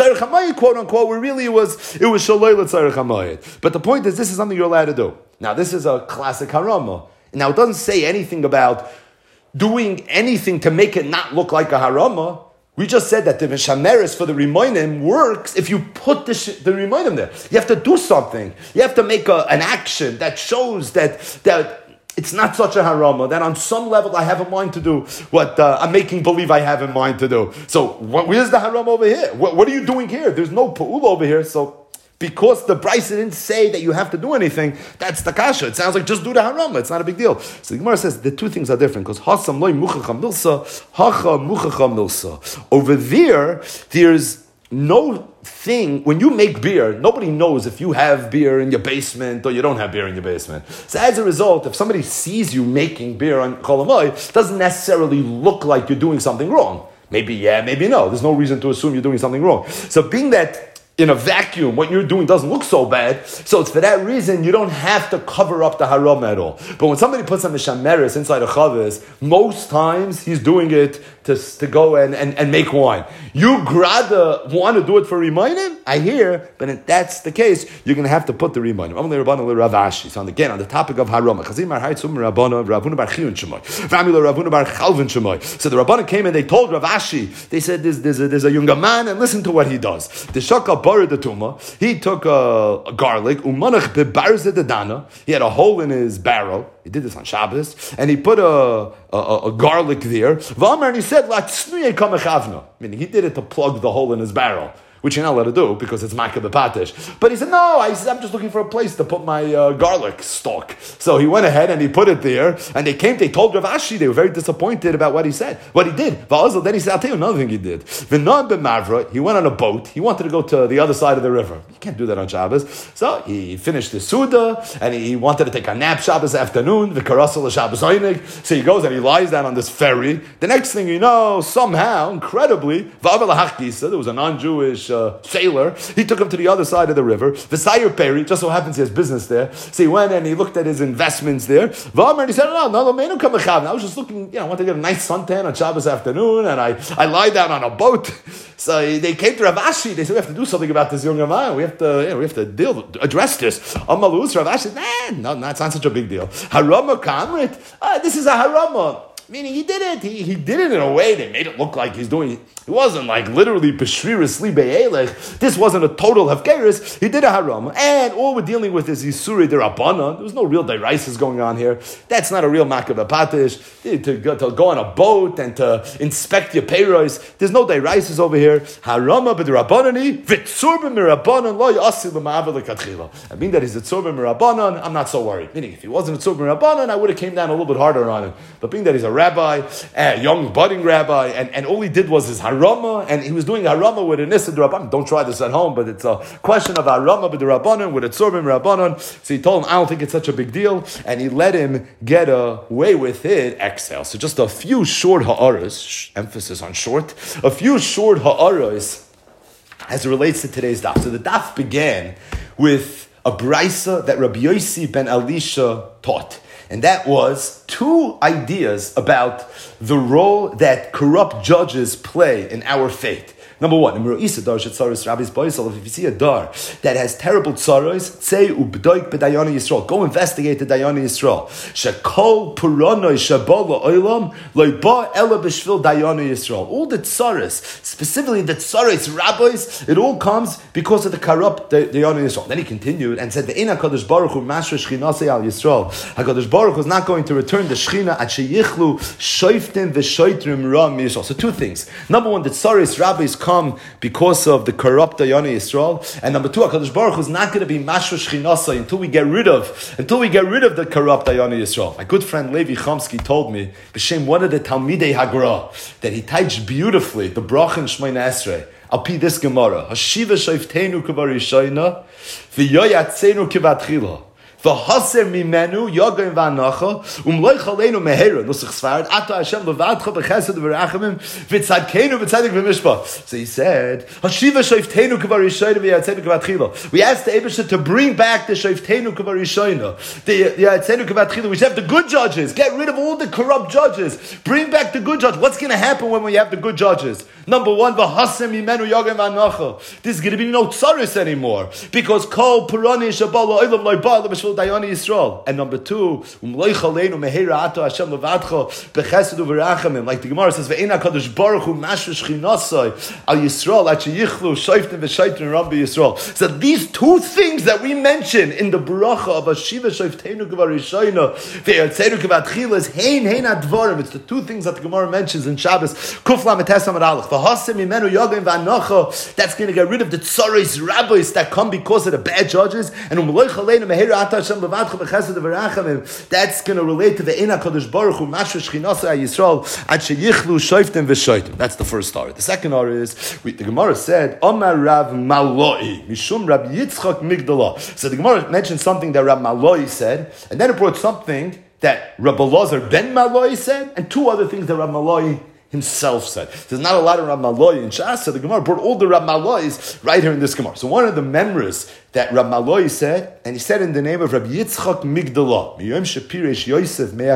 unquote, where really it was shaloi l'tzarech hamayid. But the point is, this is something you're allowed to do. Now, this is a classic harama. Now, it doesn't say anything about doing anything to make it not look like a harama. We just said that the Mishameres for the Rimonim works if you put the Rimonim there. You have to do something. You have to make an action that shows that it's not such a harama, that on some level I have in mind to do what I'm making believe I have in mind to do. So where's the harama over here? What are you doing here? There's no pa'ula over here, so because the Brayso didn't say that you have to do anything, that's the kasha. It sounds like just do the harama. It's not a big deal. So the Gemara says the two things are different because hasam loy muchacha milsa, hacha muchacha milsa. Over there's no thing, when you make beer, nobody knows if you have beer in your basement or you don't have beer in your basement. So as a result, if somebody sees you making beer on Chol Hamoed, it doesn't necessarily look like you're doing something wrong. Maybe yeah, maybe no. There's no reason to assume you're doing something wrong. So being that in a vacuum, what you're doing doesn't look so bad, so it's for that reason you don't have to cover up the haram at all. But when somebody puts a mishameres inside a chavis, most times he's doing it to go and make wine. You grada want to do it for Rimainim? I hear, but if that's the case, you're going to have to put the Rimainim. So again, on the topic of Harama, so the Rabbana came and they told Rav Ashi, they said, there's a younger man, and listen to what he does. The Shaka Bar the Tuma, he took a garlic, he had a hole in his barrel. He did this on Shabbos, and he put a garlic there. And he said, meaning he did it to plug the hole in his barrel, which you're not allowed to do because it's Makkah B'Patish. But he said, no, I'm just looking for a place to put my garlic stalk. So he went ahead and he put it there, and they told Rav Ashi, they were very disappointed about what he said, what he did. Then he said, I'll tell you another thing he did. He went on a boat, he wanted to go to the other side of the river. You can't do that on Shabbos. So he finished the Suda, and he wanted to take a nap Shabbos afternoon, so he goes and he lies down on this ferry. The next thing you know, somehow, incredibly, there was a non-Jewish sailor. He took him to the other side of the river. V'sayer Peri, just so happens he has business there. So he went and he looked at his investments there. And he said, no, I was just looking, I want to get a nice suntan on Shabbos afternoon, and I lie down on a boat. So they came to Rav Ashi. They said, we have to do something about this young man. We have to address this. Amalus, Rav Ashi said, no, it's not such a big deal. Harama Kamrit, this is a harama. Meaning he did it. He did it in a way that made it look like he's doing it. It wasn't like literally Peshriris Libe'elech. This wasn't a total Hafkeris. He did a haram. And all we're dealing with is Yisuri Derabana. There was no real Dairaisis going on here. That's not a real Makkah B'Patish. To go on a boat and to inspect your payros. There's no Dairaisis over here. Harama B'Derabanani, V'tzur B'Mirabanan, Lo Yasi L'Ma'ava L'Katchila. I mean that he's a Tzur B'Mirabanan, I'm not so worried. Meaning if he wasn't a Tzur B'Mirabanan, I would have came down a little bit harder on him. But being that he's a rabbi, a young budding rabbi, and all he did was his harama, and he was doing harama with an issa d'rabbanan. Don't try this at home, but it's a question of harama b'd'rabbanan with a tzorbim rabbanan. So he told him, I don't think it's such a big deal, and he let him get away with it. Exhale. So just a few short ha'aras, emphasis on short, a few short ha'aras as it relates to today's daf. So the daf began with a brisa that Rabbi Yossi ben Elisha taught. And that was two ideas about the role that corrupt judges play in our fate. Number one, if you see a dar that has terrible tsaros, say ubdoik b'dayana Yisrael. Go investigate the Dayana Yisrael. Shekol puranoi shabola oilam loiba ela b'shvil Dayana Yisrael. All the tsaros, specifically the tsaros rabbis, it all comes because of the corrupt Dayana Yisrael. Then he continued and said, "Ve'ena Kadosh Baruch Hu mashra shchinasei al Yisrael." Hakadosh Baruch Hu is not going to return the shchina at sheyichlu shoiftim v'shoitrim ram Yisrael. So two things. Number one, the tsaros rabbis come because of the corrupt Dayana Yisrael, and number two, HaKadosh Baruch Hu is not going to be Mashra Shchinasai until we get rid of the corrupt Dayana Yisrael. My good friend Levi Chomsky told me, b'shem one of the Talmidei Hagra, that he typed beautifully the Brach and Shmoyna Esrei. I'll pee this Gemara. Hashiva Shoiftenu Kivar Yishayna, V'yoyatzenu Kivatchila. V'haser mimenu yagim v'anacha umloich aleinu mehera nusach svarad ata Hashem levadcha b'chesed v'rachamim v'tzadkenu v'tzadik v'mishpah. So he said, Hashiva shoiftenu k'var yishayna v'yatzenu k'vatchila. We asked the Eibusha to bring back the shoiftenu k'var yishayna, the yatzenu k'vatchila. We should have the good judges. Get rid of all the corrupt judges. Bring back the good judges. What's going to happen when we have the good judges? Number one, v'haser mimenu yagim v'anacha. There's going to be no tsaris anymore because kol purani shabala oilam loiba l'b'shvil Dayana Yisrael. And number two, umloich aleinu mehera ato Hashem levadcha b'chesed u'v'rachamim. Like the Gemara says, ve'ena Kadosh Baruch Hu mashra shchinasai al Yisrael at sheyichlu shoiftim v'shoitrim ram b'Yisrael. So these two things that we mention in the bracha of Hashiva shoiftenu k'var yishayna ve'yatzenu k'vatchila is hein advarim. It's the two things that the Gemara mentions in Shabbos. Kuf lamed tes amud aleph. V'haser mimenu yagim v'anacha. That's going to get rid of the tsaris rabbis that come because of the bad judges. And umloich aleinu mehera ato Hashem levadcha b'chesed u'v'rachamim. That's going to relate to the Eina Kadosh Baruch Hu mashra shchinasei Yisrael at sheyichlu shoiftim v'shoitim. That's the first story. The second story is the Gemara said Omar Rav Maloi Mishum Rav Yitzchak Migdala. So the Gemara mentioned something that Rav Maloi said, and then it brought something that Rav Elazar ben Maloi said, and two other things that Rav Maloi himself said. There's not a lot of Rav Maloi in Shas, so the Gemara brought all the Rav Malois right here in this Gemara. So one of the memories that Rav Maloi said, and he said in the name of Rav Yitzchak Migdala, Miyom Shapirish Yosef Me'ach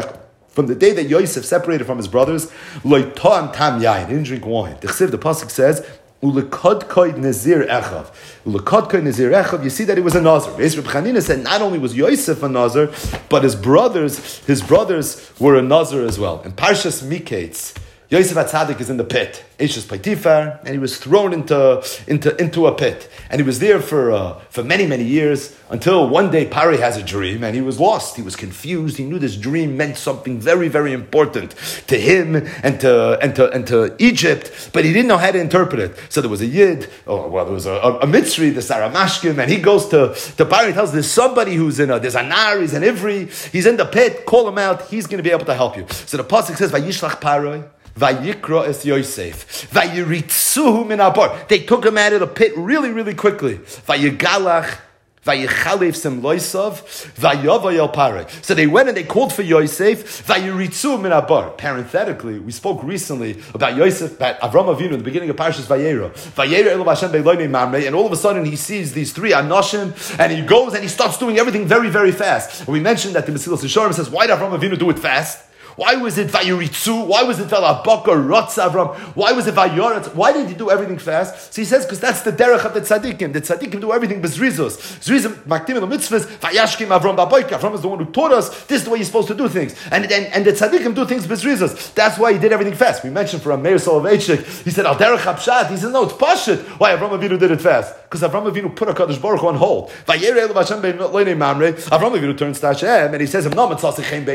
From the day that Yosef separated from his brothers, Lo to'am tam yain, he didn't drink wine. The pasuk says, Ulekadkoi Nazir Echav. Ulekadkoi Nazir Echav, you see that he was a Nazir. Reb Chanina said not only was Yosef a Nazir, but his brothers were a Nazir as well. In Parshas Miketz, Yosef HaTzadik is in the pit, Eishes Potifar, and he was thrown into a pit. And he was there for many, many years, until one day Pari has a dream, and he was lost. He was confused. He knew this dream meant something very, very important to him and to Egypt, but he didn't know how to interpret it. So there was a Yid, there was a Mitzri, the Saramashkim, and he goes to Pari and tells, there's somebody who's there's a Nar, he's an Ivri, he's in the pit, call him out, he's going to be able to help you. So the pasuk says, Vayishlach Pari, Vayikra es Yosef. Vayiritzuhu min habar. They took him out of the pit really, really quickly. Vayigalach. Vayichalef sem loisav. Vayava el pare. So they went and they called for Yosef. Vayiritzuhu min habar. Parenthetically, we spoke recently about Yosef, about Avram Avinu, in the beginning of Parshas Vayera. Vayera elav Hashem be'loinei mamrei. And all of a sudden he sees these three Anoshim, and he goes and he starts doing everything very, very fast. And we mentioned that the Mesilas Yesharim says, why did Avram Avinu do it fast? Why was it Vayiritzu? Why was it Velabaka Rotz Avram? Why was it Vayoretz? Why did he do everything fast? So he says, because that's the derech of the tzaddikim. The tzaddikim do everything bezrizos. Zrizim maktim the mitzvahs. Vayashkim Avram baboika. Avram is the one who taught us this is the way you're supposed to do things. And the tzaddikim do things bezrizos. That's why he did everything fast. We mentioned for a Meir Soloveitchik, he said al derech hapshat. He said no, it's pashut. Why Avram Avinu did it fast? Because Avram Avinu put HaKadosh Baruch Hu on hold. Vayera elav Hashem be'loinei mamrei. Avram Avinu turns to Hashem and he says, "No, let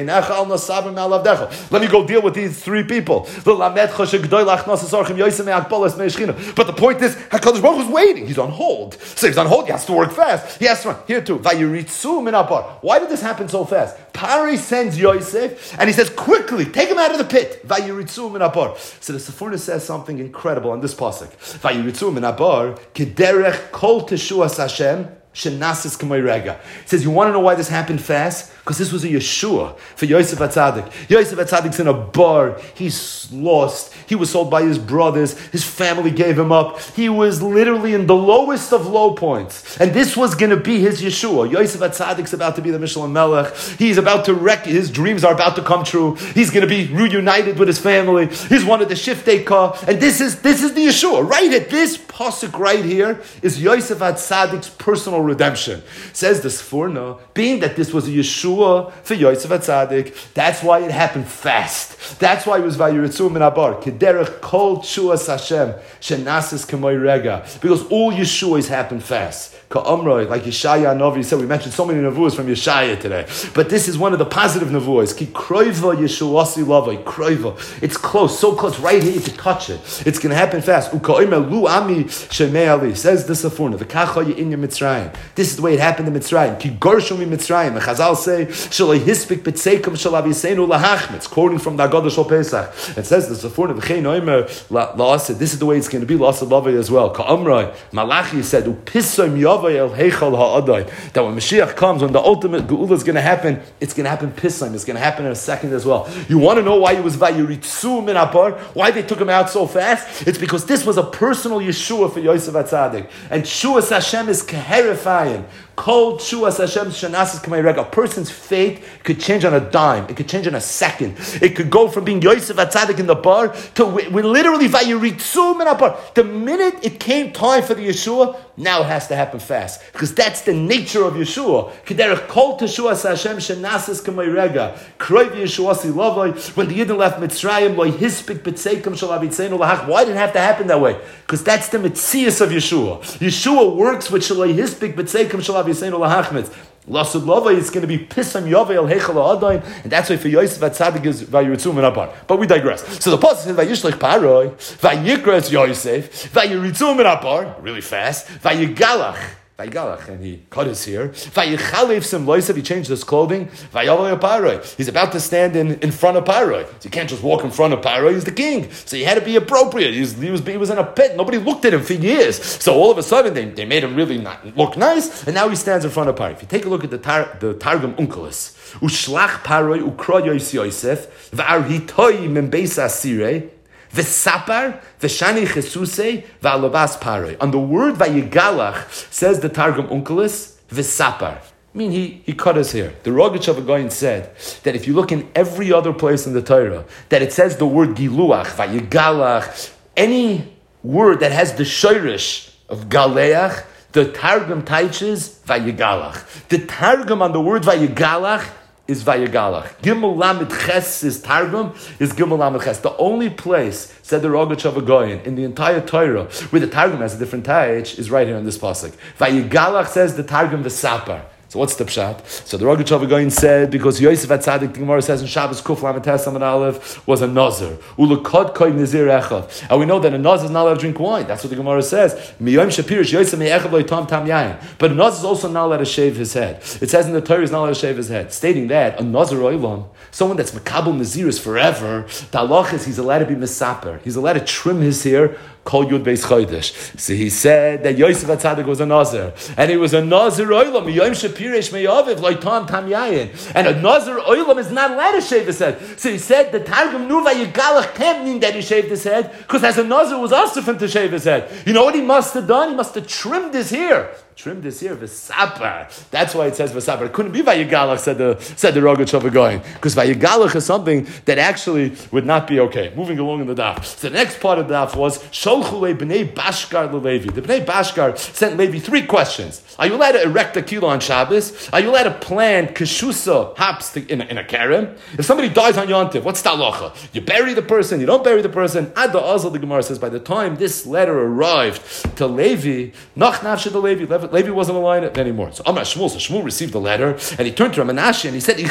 me go deal with these three people." But the point is, HaKadosh Baruch Hu is waiting. He's on hold. So he's on hold. He has to work fast. He has to run. Here too. Why did this happen so fast? Pari sends Yosef and he says, quickly, take him out of the pit. So the Sephorah says something incredible on this pasuk. Kederech kol teshuas Hashem. It says, you want to know why this happened fast? Because this was a Yeshua for Yosef HaTzadik. Yosef HaTzadik's in a bar. He's lost. He was sold by his brothers. His family gave him up. He was literally in the lowest of low points. And this was going to be his Yeshua. Yosef HaTzadik's about to be the Mishlam Melech. He's about to wreck. His dreams are about to come true. He's going to be reunited with his family. He's one of the Shiftei Ka. And this is the Yeshua. Right at this pasuk right here is Yosef HaTzadik's personal redemption. Says the Sforno, being that this was a Yeshua for Yosef HaTzadik, that's why it happened fast. That's why it was Vayiritzu min habar. Kederech kol tshuas Hashem shenasis k'moy rega. Because all Yeshuas happen fast. Ka'amroi, like Yeshaya Novi said, we mentioned so many nevuos from Yeshaya today. But this is one of the positive nevuos. Ki kroiva Yeshuasi lavai. Kroiva. It's close, so close, right here, you can touch it. It's going to happen fast. U'ka'omer lu ami shemei ali. Says the Safurna, v'kacha ye'inya Mitzrayim. This is the way it happened in Mitzrayim. Ki gorshu mi Mitzrayim. The Chazal say, shalai hispik b'tzeikum shalav yiseinu lahachmetz. Quoting from the Agadah Shal Pesach. It says the Safurna, v'chein oimer la'ased. This is the way it's going to be, la'ased lavai as well. Ka'amroi, Malachi said, u'pissoim yavai el heichal ha'adai. That when Mashiach comes, when the ultimate geula is going to happen, it's going to happen pissaim. It's going to happen in a second as well. You want to know why it was vayiritzu min hapar? Why they took him out so fast? It's because this was a personal Yeshua for Yosef HaTzadik. And Shuas Hashem is keherifayim. Kol Shuas Hashem shenasis k'may reg. A person's fate could change on a dime. It could change in a second. It could go from being Yosef HaTzadik in the bar to we literally vayiritzu min hapar. The minute it came time for the Yeshua, now it has to happen fast. Because that's the nature of Yeshua. Kederech kol teshuas Hashem shenasis k'may rega. Kroiv Yeshuasi lavai. When the Yidden left Mitzrayim, lo hispik b'tzeikum shel avitzeinu lahach. Why did it have to happen that way? Because that's the mitzias of Yeshua. Yeshua works with shel hispik b'tzeikum shel avitzeinu lahachmetz. Lasud Lava is going to be Pisam Yavel Heichal Adain, and that's why for Yosef HaTzadik is Vayiritzu min habar. But we digress. So the pasuk says Vayishlech Paroi, Vayikras Yosef, Vayiritzu min habar, really fast, Vayigalach, and he cut his hair. Vayichalef sem loisav, he changed his clothing. Vayavel Paroi, he's about to stand in front of Paroi. So you can't just walk in front of Paroi. He's the king, so he had to be appropriate. He was in a pit. Nobody looked at him for years. So all of a sudden they made him really look nice, and now he stands in front of Paroi. If you take a look at the Targum Onkelos, Ushlach Paroi ukro Yosef v'arhitoi min beis asirei. V'sapar, v'shani chesuse, v'alabas paroi. On the word vayigalach, says the Targum Onkelos, v'sapar. I mean, he cut his hair. The Rogatsh of Agoyin said that if you look in every other place in the Torah, that it says the word giluach, vayigalach, any word that has the shirish of galeach, the Targum teaches vayigalach. The Targum on the word vayigalach is vayigalach. Gimel Lamed Ches is Targum, is Gimel Lamed Ches. The only place, said the Rogatsh of Agoyin, in the entire Torah, where the Targum has a different teich, is right here in this pasuk. Vayigalach says the Targum v'sapar. So what's the pshat? So the Rogatsh of Agoyin said, because Yosef HaTzadik, the Gemara says in Shabbos Kuf Lamed Tes Amud Aleph, was a nazir. Ulekod koy nazir echad. And we know that a nazir is not allowed to drink wine. That's what the Gemara says. Miyom shapirish Yosef me'echad lo yitam tam yayin. But a nazir is also not allowed to shave his head. It says in the Torah he's not allowed to shave his head, stating that a nazir oilam, someone that's makabel naziris forever, the halach is he's allowed to be mesaper. He's allowed to trim his hair. Kol Yud Beis Chodesh. So he said that Yosef HaTzadik was a Nazir. And he was a Nazir Oilam. Yom Shapirish Me'aviv Loitam Tam Yayin. And a Nazir Oilam is not allowed to shave his head. So he said the Targum Nuva Yigalach can't mean that he shaved his head, because as a Nazir was asked for him to shave his head. You know what he must have done? He must have trimmed his hair. Trimmed his hair, v'sapar. That's why it says v'sapar. It couldn't be vayigalach, said the Rogatsh of Agoyin, because vayigalach is something that actually would not be okay. Moving along in the daf. So the next part of the daf was Sholchu le b'nei Bashkar leLevi. The b'nei Bashkar sent Levi 3 questions. Are you allowed to erect a kilo on Shabbos? Are you allowed to plant keshusa hops in a kerem? If somebody dies on Yom Tov, what's the halacha? You bury the person, you don't bury the person. Ad the Azal, the Gemara says, by the time this letter arrived to Levi, nach nafshe the Levi wasn't alive anymore. So Amar Shmuel, so Shmuel received the letter, and he turned to Ramanashe and he said,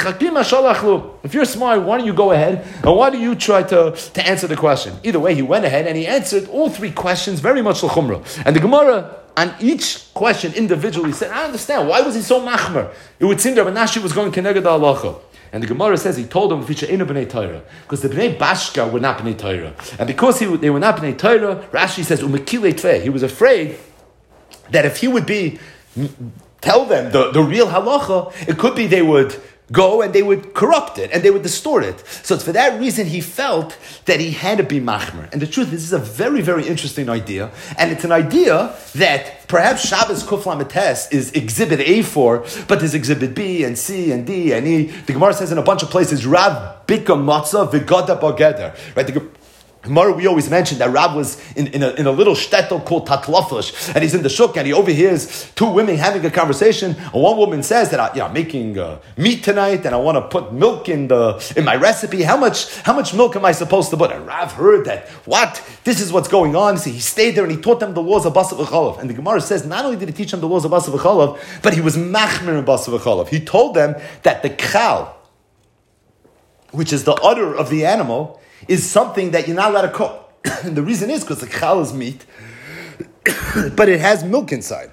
if you're smart, why don't you go ahead, and why do you try to answer the question? Either way, he went ahead and he answered all 3 questions very much l'chumrah. And the Gemara, on each question individually, said, I understand, why was he so machmer? It would seem that Ramanashe was going keneged halacha. And the Gemara says he told them, because the Bnei Bashkar were not Bnei Torah. And because they were not Bnei Torah, Rashi says, he was afraid that if he would tell them the real halacha, it could be they would go and they would corrupt it and they would distort it. So it's for that reason he felt that he had to be machmer. And the truth is, this is a very, very interesting idea. And it's an idea that perhaps Shabbos Kuf Lamed Tes is exhibit A for, but there's exhibit B and C and D and E. The Gemara says in a bunch of places, Rav Bika Matzah V'Gada Bageder. Right? Gemara, we always mention that Rab was in a little shtetl called Tatlafish, and he's in the shuk, and he overhears 2 women having a conversation, and one woman says that I'm making meat tonight, and I want to put milk in my recipe. How much milk am I supposed to put? And Rav heard that. What? This is what's going on. So he stayed there and he taught them the laws of Basa v'Chalav. And the Gemara says not only did he teach them the laws of Basa v'Chalav, but he was machmir in Basa v'Chalav. He told them that the khal, which is the udder of the animal, is something that you're not allowed to cook. And the reason is because the khal is meat, but it has milk inside.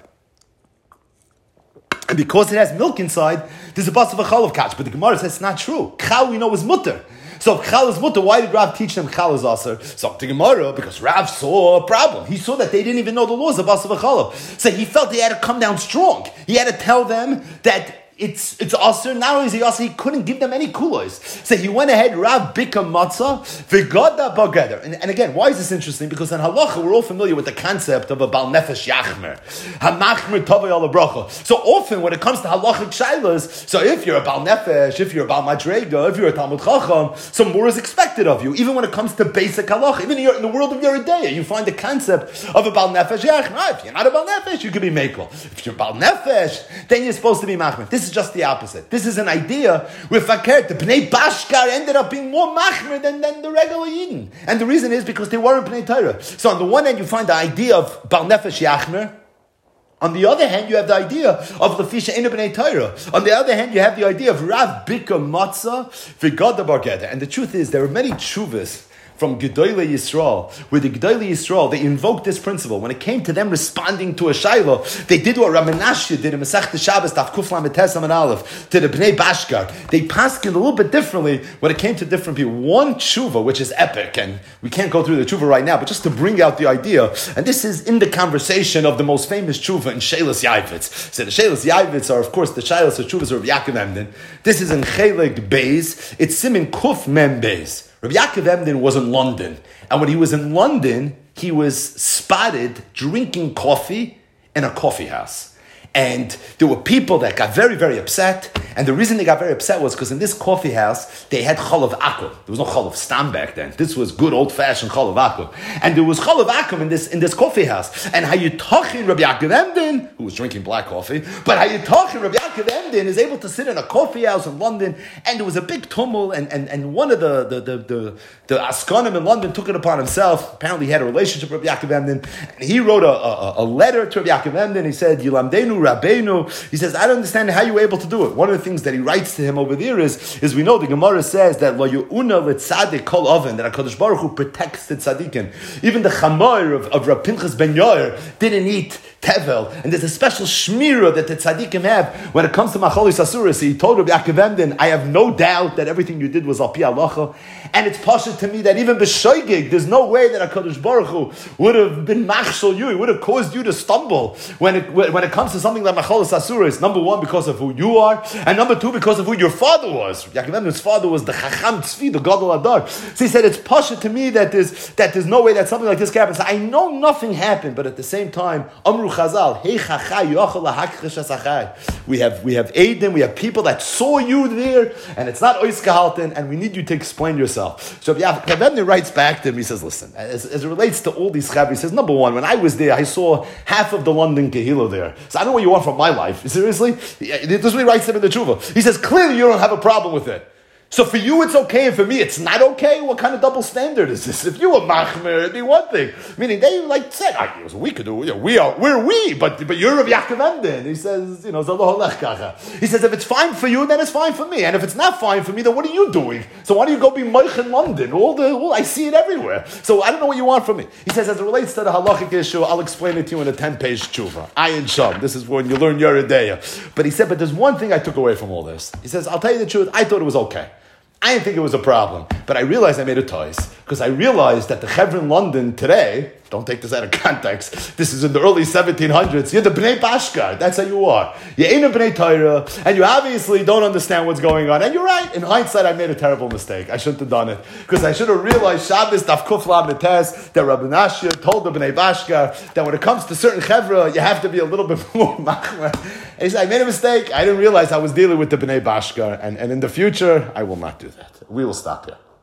And because it has milk inside, there's a bas of a chalav catch. But the Gemara says it's not true. Khal we know is mutter. So if Chal is mutter, why did Rav teach them Chal is aser? So the Gemara, because Rav saw a problem. He saw that they didn't even know the laws of Basa v'Chalav. So he felt he had to come down strong. He had to tell them that it's aser. Not only is he aser, he couldn't give them any kulos. So he went ahead, Rav Bika Matzah, v'gada bageder. And again, why is this interesting? Because in halacha, we're all familiar with the concept of a bal nefesh yachmer. Hamachmer tovei ala bracha. So often when it comes to halachic shaylas, so if you're a bal nefesh, if you're a bal madrega, if you're a talmud chacham, some more is expected of you. Even when it comes to basic halacha, even in the world of Yeridea, you find the concept of a bal nefesh yachmer. If you're not a bal nefesh, you can be mekel. If you're bal nefesh, then you're supposed to be machmer. This is just the opposite. This is an idea where fakir, the Bnei Bashkar ended up being more machmer than the regular Yidden. And the reason is because they weren't Bnei Torah. So on the one hand, you find the idea of bal nefesh yachmer. On the other hand, you have the idea of Lefisha Eina B'nei Torah. On the other hand, you have the idea of Rav Bika Matzah V'Gada Bar Geder. And the truth is, there are many tshuvas from Gedolei Yisrael, where the Gedolei Yisrael, they invoked this principle. When it came to them responding to a shayla, they did what Ramanashya did in Masechta Shabbos, Daf Kuf Lamed Tes Amud Aleph, to the Bnei Bashkar. They paskined a little bit differently when it came to different people. One tshuva, which is epic, and we can't go through the tshuva right now, but just to bring out the idea, and this is in the conversation of the most famous tshuva in Sheilas Yavitz. So the Sheilas Yavitz are, of course, the Sheilas or tshuvas of Yaakov Emden. This is in Cheleg Beis. It's Simin Kuf Mem Beis. Rabbi Yaakov Emden was in London, and when he was in London, he was spotted drinking coffee in a coffee house. And there were people that got very, very upset. And the reason they got very upset was because in this coffee house, they had chalav akum. There was no chalav stam back then. This was good old-fashioned chalav akum. And there was chalav akum in this coffee house. And Hayutachin Rabbi Yaakov Emden, who was drinking black coffee, but Hayutachin Rabbi Yaakov Emden is able to sit in a coffee house in London, and there was a big tumult, and one of the Askanim in London took it upon himself. Apparently he had a relationship with Rabbi Yaakov Emden, and he wrote a letter to Rabbi Yaakov Emden. He said, Yilamdenu Rabbeinu. He says, I don't understand how you were able to do it. One of the things that he writes to him over there is we know the Gemara says that Lo Yu'una L'Tzadik Kol Oven, that HaKadosh Baruch Hu protects the tzadikim. Even the Chamor of Rav Pinchas ben Yair didn't eat tevel, and there's a special shmira that the tzaddikim have when it comes to macholis asuras. So he told Rabbi Yaakov Emden, I have no doubt that everything you did was al pi halacha, and it's pashut to me that even b'shoigig, there's no way that HaKadosh Baruch Hu would have been machshel you, he would have caused you to stumble when it comes to something like macholis asuras. Number one, because of who you are, and number two, because of who your father was. Yaakov Emden's father was the Chacham Tzvi, the Gadol Adar. So he said, it's pashut to me that there's no way that something like this can happen. So I know nothing happened, but at the same time, Amru Chazal, Hey Chachai Yochel Lahakrish Asachai. We have Aiden, we have people that saw you there, and it's not Ois Gehalten, and we need you to explain yourself. So Yaakov Emden writes back to him, he says, listen, as it relates to all these chavri, he says, number one, when I was there, I saw half of the London Kehillah there. So I don't know what you want from my life. Seriously? This is what he writes to him in the Tshuva. He says, clearly you don't have a problem with it. So for you it's okay, and for me it's not okay? What kind of double standard is this? If you were machmer, it'd be one thing. Meaning they said, we could do, we're we, but you're Rav Yaakov Emden. He says, he says, if it's fine for you, then it's fine for me. And if it's not fine for me, then what are you doing? So why don't you go be moich in London? I see it everywhere. So I don't know what you want from me. He says, as it relates to the halachic issue, I'll explain it to you in a 10-page tshuva. Ayin Sham. This is when you learn Yeridea. But he said, but there's one thing I took away from all this. He says, I'll tell you the truth, I thought it was okay. I didn't think it was a problem, but I realized I made a choice because I realized that the Chevron London today, don't take this out of context, this is in the early 1700s, you're the Bnei Bashkar, that's how you are. You ain't a Bnei Torah, and you obviously don't understand what's going on, and you're right, in hindsight I made a terrible mistake. I shouldn't have done it, because I should have realized Shabbos Daf Kuf Lav Netes, that Rabbi Nashir told the Bnei Bashkar that when it comes to certain Chevra, you have to be a little bit more machmer. He said, I made a mistake, I didn't realize I was dealing with the Bnei Bashkar, and in the future, I will not do that. We will stop here.